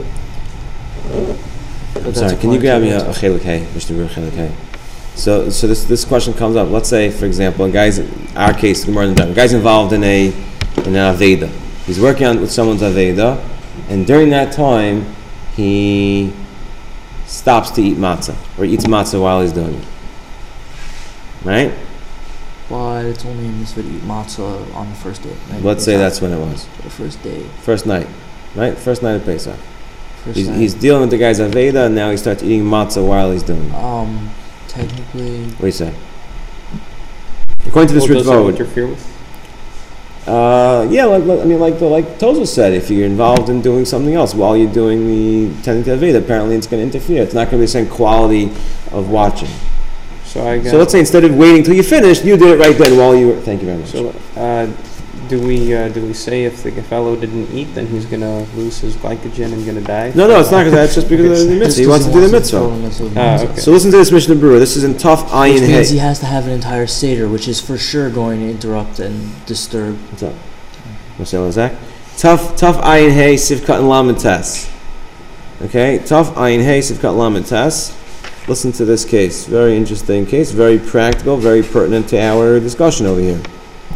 But that's Sorry, can you according grab to me the a, a Ritva. chelik hay, Mister Berurah chelik hay? So, so this this question comes up. Let's say, for example, a guy's our case, more than that. A guy's involved in a in an aveda. He's working on with someone's aveda, and during that time, he stops to eat matzah or eats matzah while he's doing it. Right? But it's only a mitzvah to eat matzah on the first day. Right? Let's say It's that's when it was. the first day. First night, right? First night of Pesach. First He's, night. he's dealing with the guy's aveda, and now he starts eating matzah while he's doing it. Um, technically, What do you say? According to this Well, does that Ritva, interfere with? uh, yeah, like, like- I mean, like the, like Tozer said, if you're involved in doing something else while you're doing the tending to aveda, apparently it's going to interfere. It's not going to be the same quality of watching. So I got. So let's say instead of waiting till you finished, you did it right then while you were. Thank you very much. So, uh, do we uh, do we say if the fellow didn't eat, then he's gonna lose his glycogen and gonna die? no, no, it's not because that's just because of the mitzvah. just He 'cause wants to do the fulfill mitzvah. the mitzvah. Ah, okay. So listen to this Mishnah Berurah. This is in Tough Ayin Which means he Hey. has to have an entire seder, which is for sure going to interrupt and disturb. What's up? What's that, Zach? Tough, tough Ayin Hey Sivkat and Lamed Tes. Okay, Tough Ayin Hey Sivkat Lamed Tes. Listen to this case. Very interesting case. Very practical. Very pertinent to our discussion over here.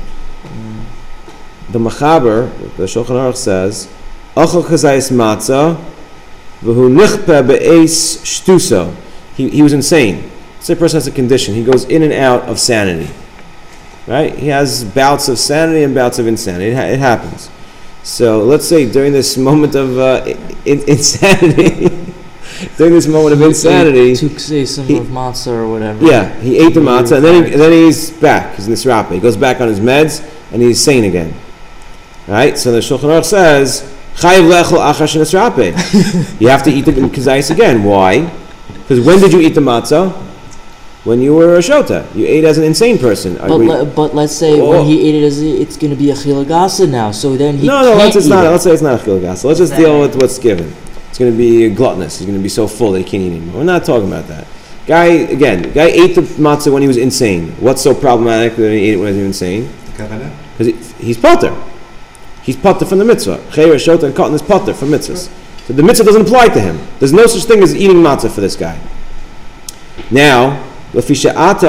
The Machaber, the Shulchan Aruch says, "Achal kazayis matzah, v'hu nichpe be'eis shtuso." He he was insane. Say a person has a condition. He goes in and out of sanity. Right? He has bouts of sanity and bouts of insanity. It, ha- it happens. So let's say during this moment of uh, in- insanity, during this moment of insanity, Took say some he- of matzah or whatever. yeah, he ate the matzah and then he, and then he's back. He's nisrapa. He goes back on his meds and he's sane again. Right? So the Shulchan Aruch says, "Chayiv lechol achar shenisrape." You have to eat the kazayis again. Why? Because when did you eat the matzah? When you were a shota. You ate as an insane person. But, Are we- le- but let's say Oh. when he ate it, as it's going to be a chilagasa now. So then he no, no, can't let's, it's eat not, it. let's say it's not a chilgas. So let's just deal with what's given. It's going to be gluttonous. He's going to be so full that he can't eat anymore. We're not talking about that. Guy, again, guy ate the matzah when he was insane. What's so problematic that he ate it when he was insane? Kavanah? Because he, he's potter. He's potter from the mitzvah. Chayra, shota, and cotton is potter from mitzvahs. So the mitzvah doesn't apply to him. There's no such thing as eating matzah for this guy. Now, he's potter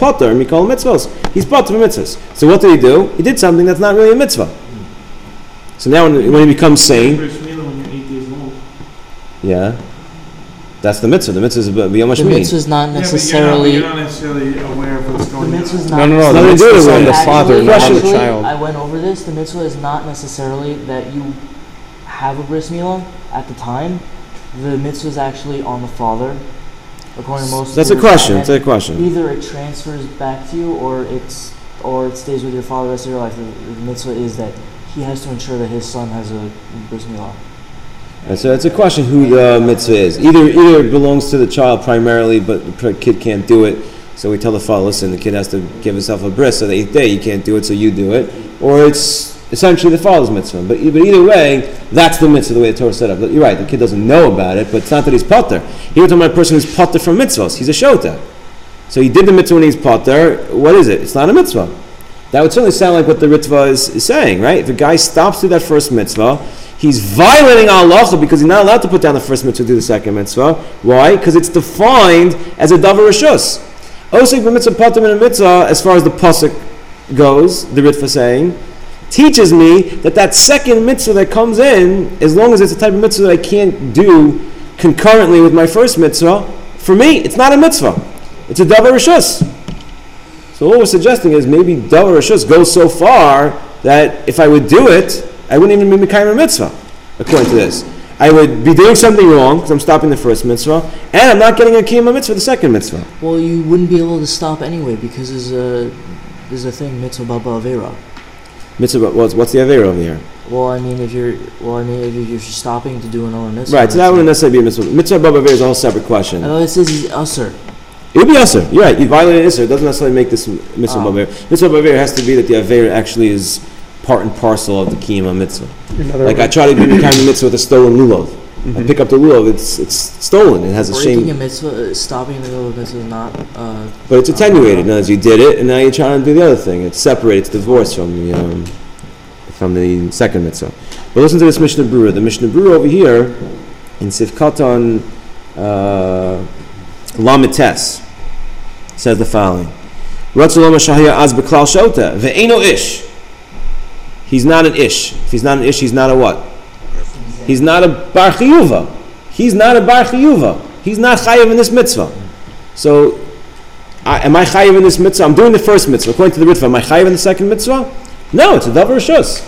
from mitzvahs. So what did he do? He did something that's not really a mitzvah. So now when, when he becomes sane, Bris Milah when you're eight days old. yeah, that's the mitzvah. The mitzvah is b'yom The hashmini. mitzvah is not Yeah, but necessarily. you're not, you're not necessarily aware of what's The going mitzvah is on. not. No, no, no. Nothing The to do mitzvah is with on it. the father, Actually- not on the actually, child. I went over this. The mitzvah is not necessarily that you have a bris milah at the time. The mitzvah is actually on the father, according to most. That's a schools, question. and That's a question. Either it transfers back to you, or it's or it stays with your father the rest of your life. The, the mitzvah is that he has to ensure that his son has a bris milah. And so it's a question who the mitzvah is. Either either it belongs to the child primarily, but the kid can't do it. So we tell the father, listen, the kid has to give himself a bris. So the eighth day, you can't do it, so you do it. Or it's essentially the father's mitzvah. But, but either way, that's the mitzvah, the way the Torah is set up. But you're right, the kid doesn't know about it, but it's not that he's potter. Here we're talking about a person who's potter from mitzvahs. He's a shota. So he did the mitzvah when he's potter. What is it? It's not a mitzvah. That would certainly sound like what the Ritva is, is saying, right? If a guy stops through that first mitzvah, he's violating halacha because he's not allowed to put down the first mitzvah to do the second mitzvah. Why? Because it's defined as a davar rishus. Osik b'mitzvah patim in a mitzvah, as far as the pasuk goes, the Ritva saying, teaches me that that second mitzvah that comes in, as long as it's a type of mitzvah that I can't do concurrently with my first mitzvah, for me, it's not a mitzvah. It's a davar rishus. So what we're suggesting is maybe davar rishus goes so far that if I would do it, I wouldn't even be mekayim a mitzvah, according to this. I would be doing something wrong because I'm stopping the first mitzvah, and I'm not getting a kiyum mitzvah the second mitzvah. Well, you wouldn't be able to stop anyway because there's a there's a thing mitzvah baba avera. Mitzvah, what's, what's the avera over here? Well, I mean, if you're well, I mean, if you're just stopping to do another mitzvah. Right, so that wouldn't necessarily be a mitzvah. Mitzvah baba avera is a whole separate question. Oh, it says he's usher. It would be usher. You're right. You violated isser. It doesn't necessarily make this mitzvah Oh. bava. Mitzvah bava has to be that the avera actually is part and parcel of the kiyum mitzvah. In other Like I words, try to do the kind of mitzvah with a stolen lulav. I pick up the lulav. It's it's stolen. It has a Breaking shame, a mitzvah, uh, stopping in the middle of a mitzvah is not. Uh, but it's attenuated. Now, as you did it, and now you're trying to do the other thing. It's separated. It's divorced from the um, from the second mitzvah. But listen to this Mishnah Berurah. The Mishnah Berurah over here in Sivkatan uh, Lamites says the following: Ratzulama Shahya Az Beklal Shota Ve'eno Ish. He's not an ish. If he's not an ish, he's not a what? He's not a bar chiyuva. He's not a bar chiyuva. He's not chayiv in this mitzvah. So, I, am I chayiv in this mitzvah? I'm doing the first mitzvah. According to the Ritva, am I chayiv in the second mitzvah? No, it's a davar rishus.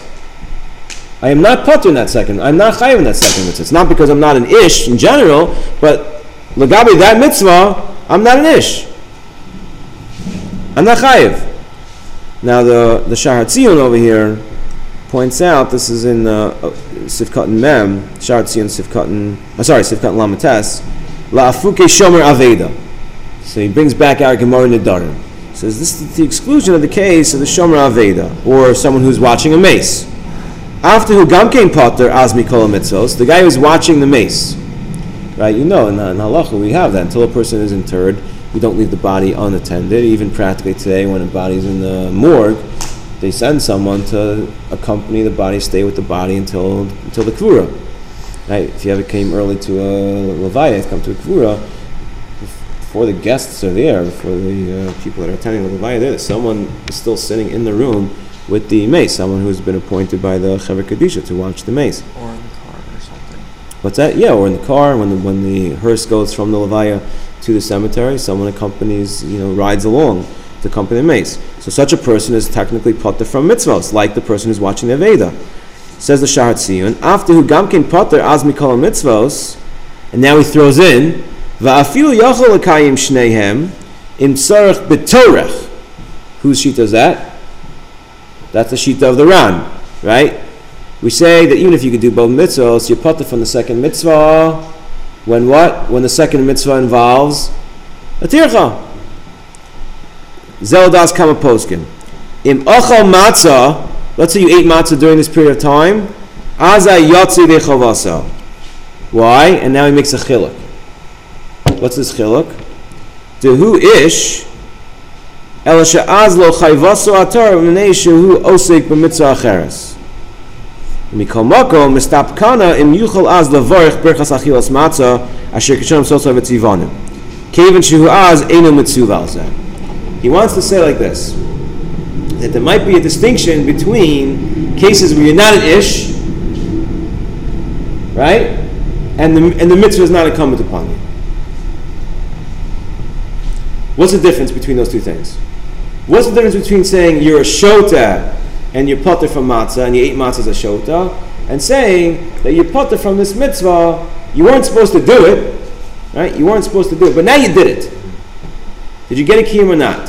I am not potter in that second. I'm not chayiv in that second mitzvah. It's not because I'm not an ish in general, but lagabi that mitzvah, I'm not an ish. I'm not chayiv. Now the the Shahar Tzion over here points out, this is in uh, Sivkat Mem, Shahar Tzion Sivkat, uh, sorry, Sivkat Lamates, La'afuke Shomer Aveda. So he brings back our Gemara Nedarim. Says this is the exclusion of the case of the Shomer Aveda, or someone who's watching a mace. After who Gamkein Potter Azmi Kol Mitzvos, the guy who's watching the mace. Right, you know, in, in halacha we have that. Until a person is interred, we don't leave the body unattended. Even practically today, when a body's in the morgue, they send someone to accompany the body, stay with the body until until the kvura. Right? If you ever came early to a levaya, come to a kvura, before the guests are there, before the uh, people that are attending the levaya there, someone is still sitting in the room with the mace. Someone who's been appointed by the Chaver Kadisha to watch the mace. or in the car or something. What's that? Yeah, or in the car when the when the hearse goes from the levaya to the cemetery, someone accompanies, you know, rides along to accompany the mace. So such a person is technically potter from mitzvahs, like the person who's watching the Veda. Says the Shahar Tziyun, after who gamkin potter az mikol mitzvahs, and now he throws in va'afilu yachol lekayim shneihem im tzarech b'torech. Whose shita is that? That's the shita of the Ran, right? We say that even if you could do both mitzvahs, you're potter from the second mitzvah. When what? When the second mitzvah involves a tircha. Zeldas kama poskin. Im ochal matzah, let's say you ate matzah during this period of time, azay yotzi dechavasa. Why? And now he makes a chiluk. What's this chiluk? Dehu ish, ela she'az lo chayvaso atar v'nei shehu osek b'mitzvah acheres. Mikol makom mistap kana im yuchal az levarich berchas achilas matzah asher kishon sosa v'tzivanim. Kevin shehu az einu mitzuva alzeh. He wants to say like this, that there might be a distinction between cases where you're not an ish, right? And the and the mitzvah is not incumbent upon you. What's the difference between those two things? What's the difference between saying you're a shota and you're potter from matzah and you ate matzah as a shota, and saying that you're potter from this mitzvah, you weren't supposed to do it, right? You weren't supposed to do it, but now you did it. Did you get a kiyum or not?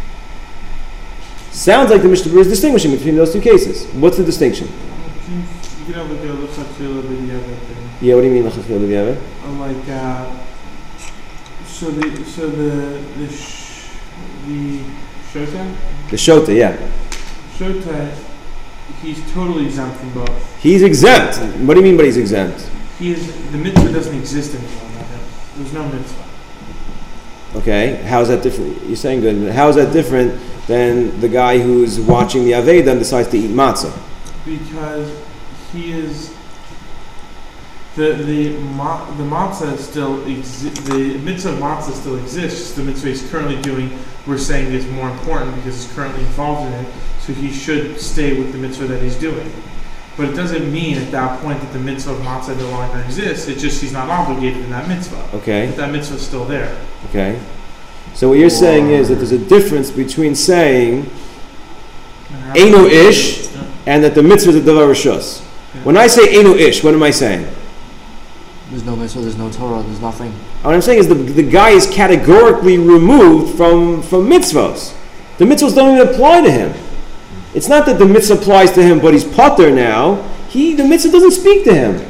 Sounds like the Mishnah Berurah is distinguishing between those two cases. What's the distinction? You know, like a l'chatchila b'diavad thing. Yeah, what do you mean l'chatchila b'diavad? Uh, Like, uh, so the so the the sh- the shota The shota, yeah. shota, he's totally exempt from both. He's exempt. What do you mean by he's exempt? He is the mitzvah doesn't exist anymore. There's no mitzvah. Okay, how is that different? You're saying good. How is that different than the guy who's watching the Aveda and decides to eat matzah? Because he is the the ma, the matzah still exi- the mitzvah of matzah still exists. Just the mitzvah he's currently doing, we're saying is more important because he's currently involved in it. So he should stay with the mitzvah that he's doing. But it doesn't mean at that point that the mitzvah of matzah no longer exists. It's just he's not obligated in that mitzvah. Okay. But that mitzvah is still there. Okay. So what you're saying is that there's a difference between saying Einu ish and that the mitzvah is a davar rishus. When I say Einu ish, what am I saying? There's no mitzvah, there's no Torah, there's nothing. What I'm saying is the, the guy is categorically removed from, from mitzvahs. The mitzvahs don't even apply to him. It's not that the mitzvah applies to him, but he's potter now. He, the mitzvah doesn't speak to him.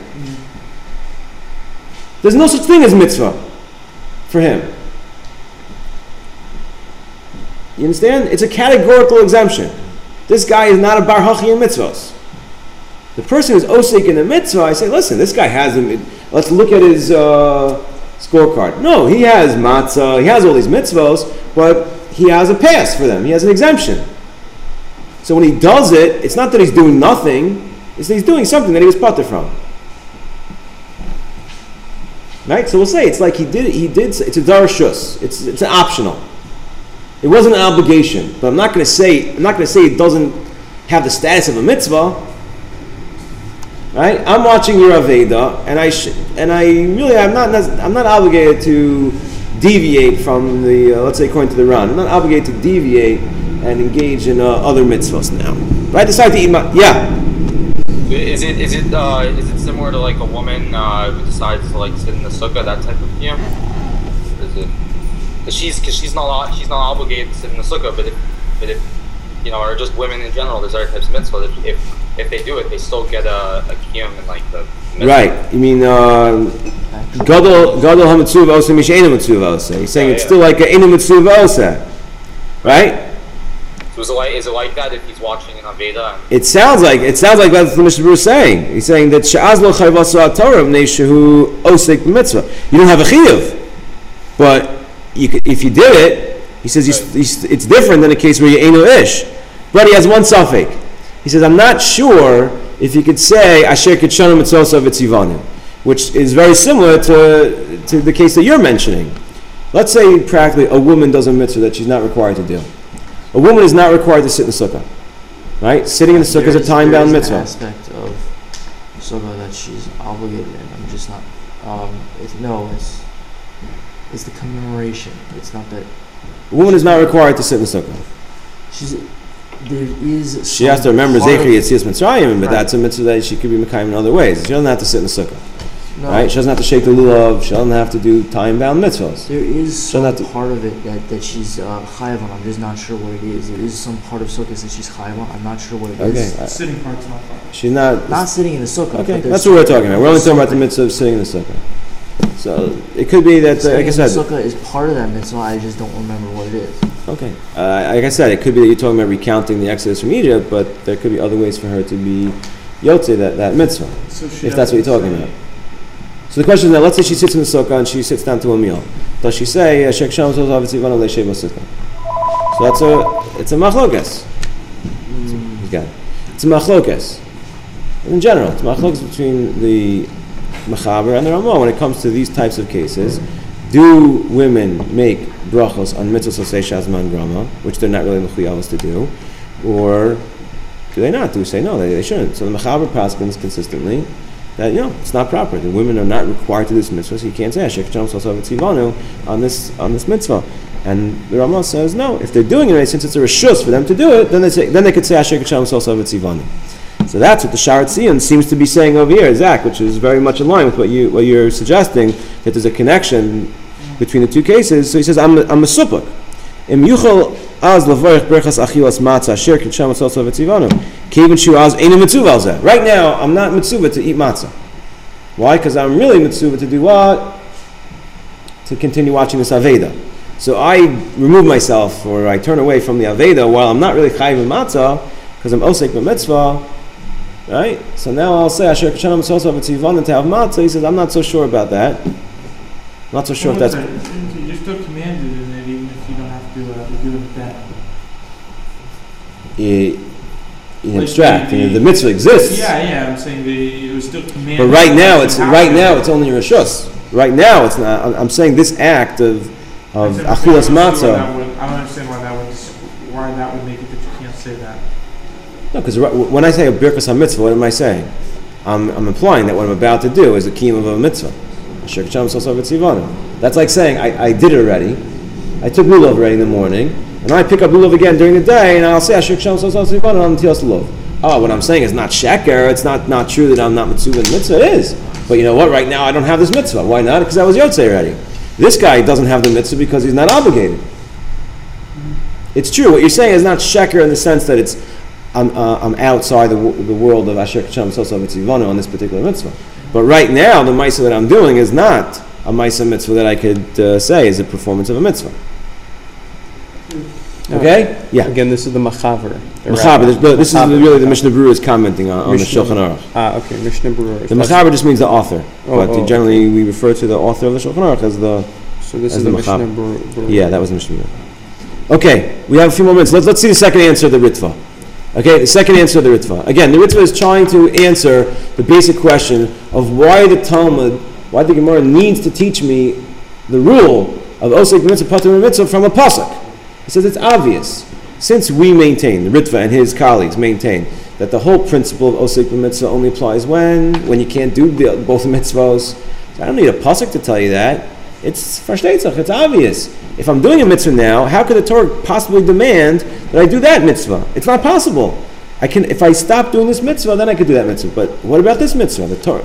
There's no such thing as mitzvah for him. You understand? It's a categorical exemption. This guy is not a bar hachi in mitzvahs. The person who's osik in the mitzvah, I say, listen, this guy has them. Let's look at his uh, scorecard. No, he has matzah, he has all these mitzvahs, but he has a pass for them. He has an exemption. So when he does it, it's not that he's doing nothing, it's that he's doing something that he was potter from. Right? So we'll say it's like he did, he did, it's a darashus. It's it's an optional. It wasn't an obligation, but I'm not going to say I'm not going to say it doesn't have the status of a mitzvah. Right? I'm watching your Aveda, and I sh- and I really I'm not I'm not obligated to deviate from the uh, let's say according to the Ran. I'm not obligated to deviate and engage in uh, other mitzvahs now. Right? Decide to eat my yeah. Is it is it uh, is it similar to like a woman uh, who decides to like sit in the sukkah, that type of thing? Is it? Because she's because she's not she's not obligated to sit in the sukkah, but if but if you know, or just women in general, there's other types of mitzvahs. If, if if they do it, they still get a, a kiyum and like the mitzvah. Right. You mean uh, gadol gadol hamitzuv osa misheinu mitzuv osa. He's saying Yeah, it's yeah. still like a inu mitzuv osa, right? So is it like is it like that if he's watching an Aveda? And It sounds like it sounds like that's what the Mishnah Berurah is saying. He's saying that she'az lo chayv asa Torah mnei shehu osek b'mitzvah. You don't have a chiyuv, but you could, if you did it, he says you, you, it's different than a case where you enu ish. But he has one suffix. He says, I'm not sure if you could say asher kitshanu mitzvosa v'tzivanu, which is very similar to to the case that you're mentioning. Let's say practically a woman does a mitzvah that she's not required to do. A woman is not required to sit in the sukkah, right? Sitting in the sukkah is a time-bound mitzvah. There is an aspect of sukkah that she's obligated in. I'm just not. Um, it's no. It's it's the commemoration. It's not that A woman is not required to sit in the sukkah. she's. There is. She has to remember some part Zechri of- Yetzias Mitzrayim, but Right. that's a mitzvah that she could be Mekayim in other ways. She doesn't have to sit in the sukkah, No, right? She doesn't have to shake the lulav. She doesn't have to do time-bound mitzvahs. There is So some not to- part of it that, that she's uh, chayav on. I'm just not sure what it is. There is some part of sukkah that she's chayav on. I'm not sure what it is. Okay, The I- sitting part's not far. she's not. Not sitting in the sukkah. Okay, but there's that's what we're something- talking about. We're only talking about the something- mitzvah of sitting in the sukkah. So it could be that, uh, Sitting like I in said, the sukkah is part of that mitzvah. I just don't remember what it is. okay. Uh, like I said, it could be that you're talking about recounting the exodus from Egypt, but there could be other ways for her to be yotze that, that mitzvah, So she if that's what you're doesn't talking say- about. So the question is now, let's say she sits in the sukkah and she sits down to a meal. Does she say, "Shek Shalom Tov Avitzivanu Le'Shev Sukkah"? So that's a, it's a machlokas. He's got it. It's a machlokas. In general, it's a machlokas between the Mechaber and the Ramah when it comes to these types of cases. Do women make brachos on mitzvahs osei shazman grama, which they're not really mechuyavos to do, or do they not? Do we say no? They, they shouldn't. So the Mechaber paskins consistently that, you know, it's not proper. The women are not required to do this mitzvah, so you can't say Asher Kacham Sosav Tzivanu on this on this mitzvah. And the Ramah says no. If they're doing it, since it's a reshus for them to do it, then they say, then they could say Asher Kacham Sosav Tzivanu. So that's what the Sharat Zion seems to be saying over here, Zach, which is very much in line with what you what you're suggesting, that there's a connection between the two cases. So he says, I'm I'm a supuk. Im yuchol az lavarich berachas achilas matzah asher k'sham sosav etzivanu k'evin shu az einu mitzuva al zeh. Right now, I'm not mitzuva to eat matzah. Why? Because I'm really mitzuva to do what? To continue watching this Aveda. So I remove myself, or I turn away from the Aveda while I'm not really chayiv in matzah, because I'm osek b'mitzvah. Right? So now I'll say Asher K'shanam Sosav Etzivanu to have matzah. He says, I'm not so sure about that. I'm not so sure well, if that's... That? You're still commanded in it, even if you don't have to uh, do it with that. In Like abstract, the, the, the mitzvah exists. Yeah, yeah, I'm saying the, it was still commanded. But right now, it's right to. now it's only reshus. Right now, it's not. I'm, I'm saying this act of of achilas matzah. I don't understand why that would why that would make it that you can't say that. No, because when I say a birkas ha-mitzvah, what am I saying? I'm, I'm implying that what I'm about to do is the kiyum of a mitzvah. Asher k'sham sosav etzivanu. That's like saying, I, I did it already. I took lulav already in the morning, and I pick up lulav again during the day, and I'll say Asher k'sham sosav etzivanu on tilas lulav. Oh, what I'm saying is not sheker. It's not, not true that I'm not mitzvah in the mitzvah. It is. But you know what? Right now, I don't have this mitzvah. Why not? Because I was yotzei already. This guy doesn't have the mitzvah because he's not obligated. It's true. What you're saying is not sheker in the sense that it's I'm, uh, I'm outside the, the world of Asher K'sham Sosav Etzivanu on this particular mitzvah. But right now, the mitzvah that I'm doing is not a mitzvah mitzvah that I could uh, say is a performance of a mitzvah. Okay? Yeah. Again, this is the Machaber. Machaber. This, this is really the Mishnah Berurah is commenting on, on the Shulchan Aruch. Ah, okay. Mishnah Berurah. The Machaber just means the author. Oh, but oh, generally, we refer to the author of the Shulchan Aruch as the So this as is the, the Mishnah Machaber. Berurah. Yeah, that was the Mishnah Berurah. Okay, we have a few more minutes. Let's, let's see the second answer of the Ritva. Okay, the second answer of the Ritva. Again, the Ritva is trying to answer the basic question of why the Talmud, why the Gemara needs to teach me the rule of Osek Mitzvah Patur Mitzvah from a pasuk. He says it's obvious. Since we maintain, the Ritva and his colleagues maintain, that the whole principle of Osek Mitzvah only applies when? When you can't do the, both mitzvahs. So I don't need a pasuk to tell you that. It's verstetzach, it's obvious. If I'm doing a mitzvah now, how could the Torah possibly demand that I do that mitzvah? It's not possible. I can, if I stop doing this mitzvah, then I could do that mitzvah. But what about this mitzvah, the Torah?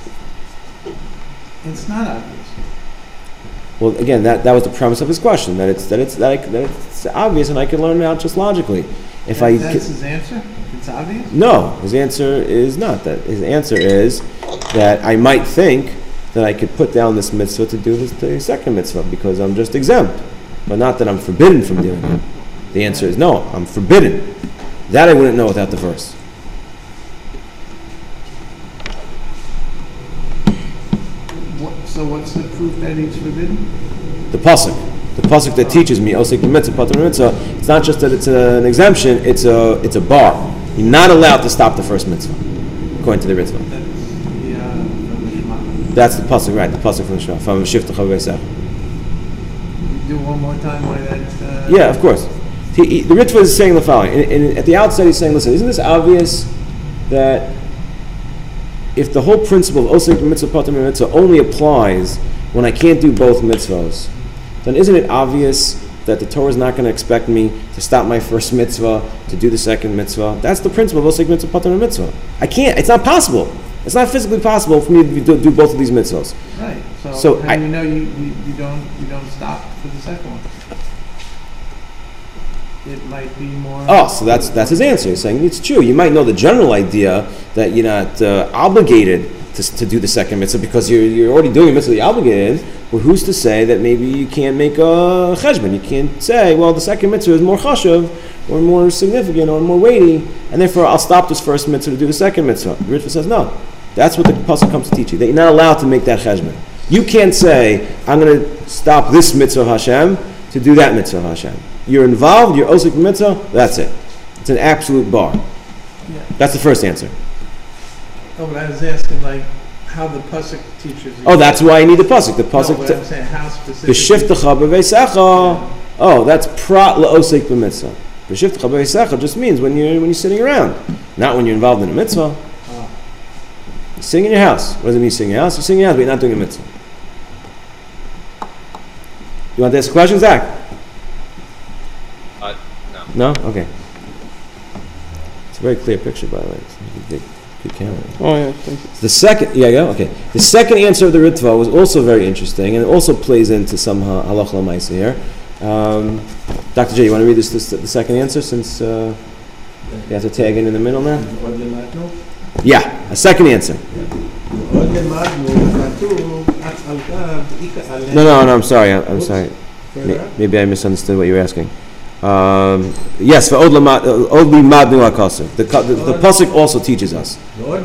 It's not obvious. Well, again, that, that was the premise of his question, that it's that it's that, I, that it's obvious and I can learn it out just logically. If that, I that's ca- his answer? It's obvious? No, his answer is not that. His answer is that I might think that I could put down this mitzvah to do this, the second mitzvah because I'm just exempt, but not that I'm forbidden from doing it. The answer is no, I'm forbidden. That I wouldn't know without the verse. What, so what's the proof that he's forbidden? The pasuk, the pasuk that teaches me osek b'mitzvah patur mitzvah. It's not just that it's a, an exemption; it's a it's a bar. You're not allowed to stop the first mitzvah, according to the Ritva. That's the, uh, from the Shema. That's the pasuk, right? The pasuk from the Shema, from Shifta Chavei Do one more time why that... Uh, Yeah, of course. He, he, the Ritva is saying the following. In, in, at the outset, he's saying, listen, isn't this obvious that if the whole principle of Osek Mitzvah Patur Mitzvah only applies when I can't do both mitzvahs, then isn't it obvious that the Torah is not going to expect me to stop my first mitzvah to do the second mitzvah? That's the principle of Osek Mitzvah Patur Mitzvah. I can't. It's not possible. It's not physically possible for me to do, do both of these mitzvahs. Right. So, So how I- do you know you, you, you don't you don't stop for the second one? It might be more... Oh, so that's that's his answer. He's saying it's true. You might know the general idea that you're not uh, obligated to, to do the second mitzvah because you're you're already doing a mitzvah you're obligated. But who's to say that maybe you can't make a cheshbon? You can't say, well, the second mitzvah is more chashuv or more significant or more weighty, and therefore I'll stop this first mitzvah to do the second mitzvah. The Ritva says no. That's what the pasuk comes to teach you. That you're not allowed to make that cheshbon. You can't say, I'm going to stop this mitzvah of Hashem to do that mitzvah of Hashem. You're involved, you're osik mitzvah, that's it. It's an absolute bar. Yeah. That's the first answer. Oh, but I was asking, like, how the pasuk teaches you. Oh, that's why I need the pasuk. The pasuk. No, but I'm saying how specifically. B'shiftecha b'veisecha. Oh, that's prat la'osik b'mitzvah. B'shiftecha b'veisecha just means when you're when you're sitting around, not when you're involved in a mitzvah. Oh. sing in your house. What does it mean sing in your house? You sing in your house, but you're not doing a mitzvah. You want to ask a question, Zach? Uh, no. No? Okay. It's a very clear picture, by the way. It's a big, good camera. Oh yeah, thank you. The second, yeah, yeah, okay. The second answer of the Ritva was also very interesting, and it also plays into some ha- halach l'maisa here. Um, Doctor J, you want to read this, this the second answer, since uh, you have to tag in in the middle now? Yeah, a second answer. No, no, no, I'm sorry, I, I'm sorry. May- Maybe I misunderstood what you were asking. Um, yes, for Od Limadnu HaKasser. The the the pasuk also teaches us.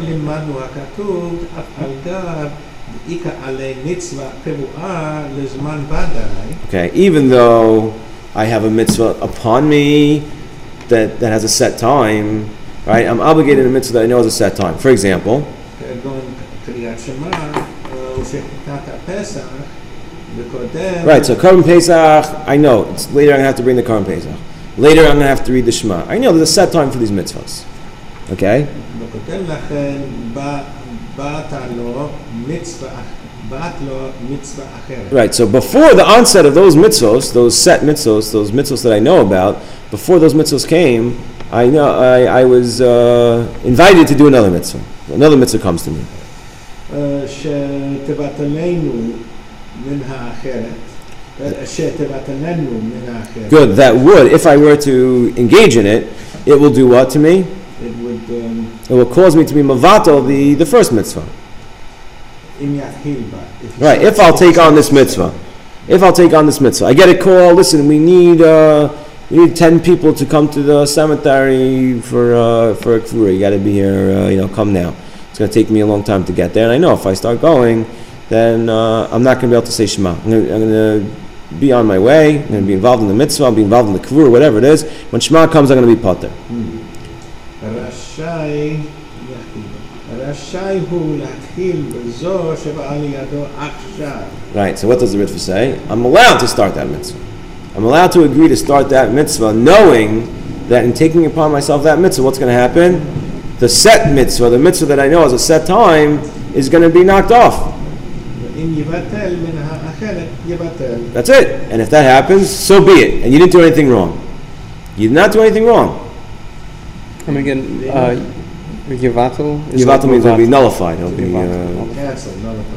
Okay, even though I have a mitzvah upon me that, that has a set time, right? I'm obligated in a mitzvah that I know has a set time. For example, right, so Korban Pesach, I know, it's later I'm going to have to bring the Korban Pesach. Later I'm going to have to read the Shema. I know there's a set time for these mitzvahs. Okay? Right, so before the onset of those mitzvahs, those set mitzvahs, those mitzvahs that I know about, before those mitzvahs came, I know I, I was uh, invited to do another mitzvah. Another mitzvah comes to me. Good, that would, if I were to engage in it, it will do what to me? It would. Um, it will cause me to be mavatal the, the first mitzvah. Right, if I'll take on this mitzvah. If I'll take on this mitzvah. I get a call, listen, we need uh, we need ten people to come to the cemetery for uh, for a kvura. You got to be here, uh, you know, come now. It's going to take me a long time to get there. And I know if I start going, then uh, I'm not going to be able to say Shema. I'm going to be on my way. I'm going to be involved in the mitzvah. I'll be involved in the kvura, whatever it is. When Shema comes, I'm going to be potter. Hmm. Right, so what does the Ritva say? I'm allowed to start that mitzvah. I'm allowed to agree to start that mitzvah knowing that in taking upon myself that mitzvah, what's going to happen? The set mitzvah, the mitzvah that I know has a set time, is going to be knocked off. That's it. And if that happens, so be it. And you didn't do anything wrong. You did not do anything wrong. And again, uh, Yivatel? Yivatel means it'll be nullified. It'll be uh, cancelled, nullified.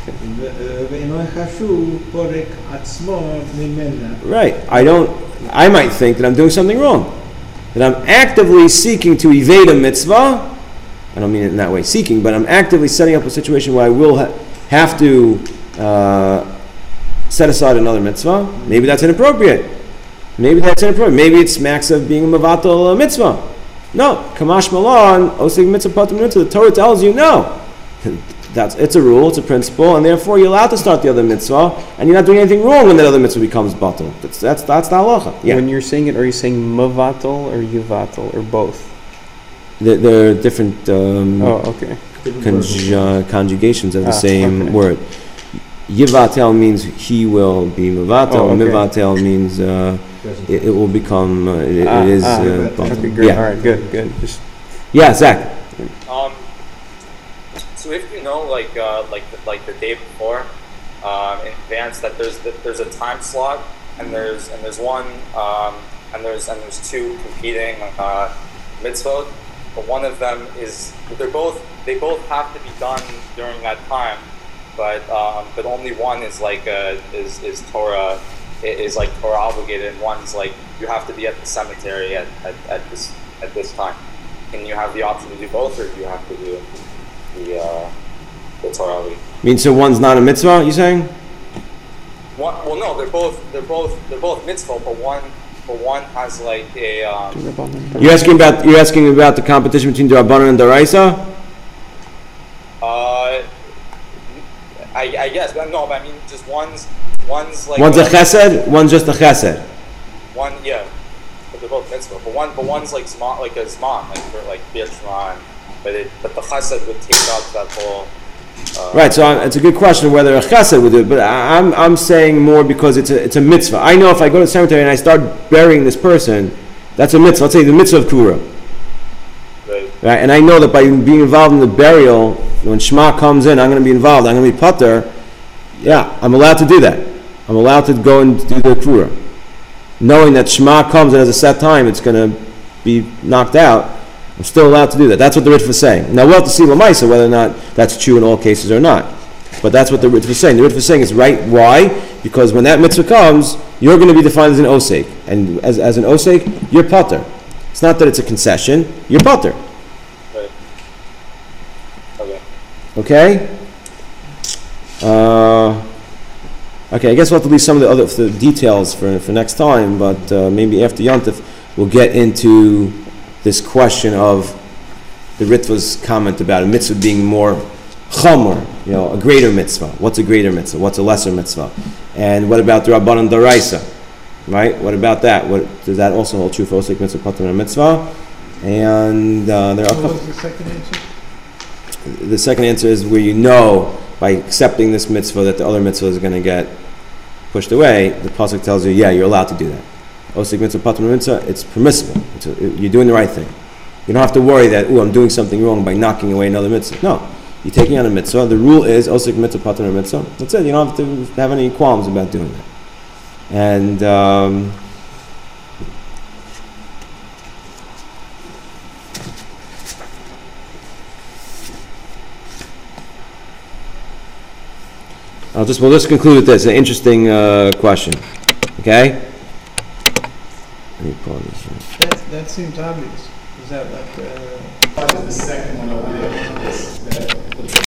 Right. I don't. I might think that I'm doing something wrong. That I'm actively seeking to evade a mitzvah. I don't mean it in that way, seeking, but I'm actively setting up a situation where I will ha- have to uh, set aside another mitzvah. Maybe that's inappropriate. Maybe that's inappropriate. Maybe it smacks of being a mavatal mitzvah. No, kamash malon, osig mitzvah patim mitzvah. The Torah tells you no. That's it's a rule, it's a principle, and therefore you're allowed to start the other mitzvah, and you're not doing anything wrong when that other mitzvah becomes batal. That's that's that's the halacha. Yeah. When you're saying it, are you saying mavatal or yuvatal or both? They're, they're different. Um, oh, okay. Conju- conjugations of the ah, same okay. word. Yivatel means he will be mivatel. Oh, okay. Mivatel means uh, it, it will become. Uh, it, ah, it is. Ah, Uh, okay, great. yeah. All right, good, good. Just yeah, Zach. Um. So if you know, like, uh, like, like the day before, um, in advance, that there's that there's a time slot, and there's and there's one, um, and there's and there's two competing uh, mitzvot, but one of them is they're both they both have to be done during that time, but um, but only one is like uh, is is Torah is like Torah obligated, and one's like you have to be at the cemetery at, at, at this at this time. Can you have the option to do both, or do you have to do the uh, the Torah week? I mean, so one's not a mitzvah, you saying? One, well, no, they're both they're both they're both mitzvah, but one but one has like a. Um, you're asking about you're asking about the competition between the Rabbanan and the Raisa? Uh, I I guess, but no, but I mean just one's one's like. One's a chesed, one's just a chesed. One, yeah, but they're both mitzvah. But one, but one's like zman, like a zman, like for like bir shema. But it, but the chesed would take out that whole. Uh, right, so I'm, it's a good question whether a chesed would do it, but I, I'm I'm saying more because it's a it's a mitzvah. I know if I go to the cemetery and I start burying this person, that's a mitzvah. Let's say the mitzvah of kura. Right. right? And I know that by being involved in the burial, when Shema comes in, I'm going to be involved, I'm going to be pater. Yeah, I'm allowed to do that. I'm allowed to go and do the krura. Knowing that Shema comes and has a set time, it's going to be knocked out, I'm still allowed to do that. That's what the Ritva is saying. Now we'll have to see Lamaisa whether or not that's true in all cases or not. But that's what the Ritva is saying. The Ritva is saying is right. Why? Because when that mitzvah comes, you're going to be defined as an osek. And as, as an osek, you're pater. It's not that it's a concession, you're pater. Right. Okay. Okay? Uh, okay, I guess we'll have to leave some of the other the details for, for next time, but uh, maybe after Yontif we'll get into this question of the Ritva's comment about a mitzvah being more chomer, you know, a greater mitzvah. What's a greater mitzvah? What's a lesser mitzvah? And what about the Rabbanan Daraisa? Right? What about that? What does that also hold true for osek mitzvah, pater mitzvah? And uh, there are. What was the second answer? The second answer is where you know by accepting this mitzvah that the other mitzvah is going to get pushed away. The pasuk tells you, yeah, you're allowed to do that. Osek mitzvah, pater mitzvah, it's permissible. It's a, it, you're doing the right thing. You don't have to worry that, oh, I'm doing something wrong by knocking away another mitzvah. No, you're taking on a mitzvah. The rule is osek mitzvah, pater mitzvah. That's it. You don't have to have any qualms about doing that. And um, I'll just, we'll just conclude with this, an interesting uh, question. Okay? Let me pull this here. That, that seems obvious. Is that like, uh, What is the second one over there? This, that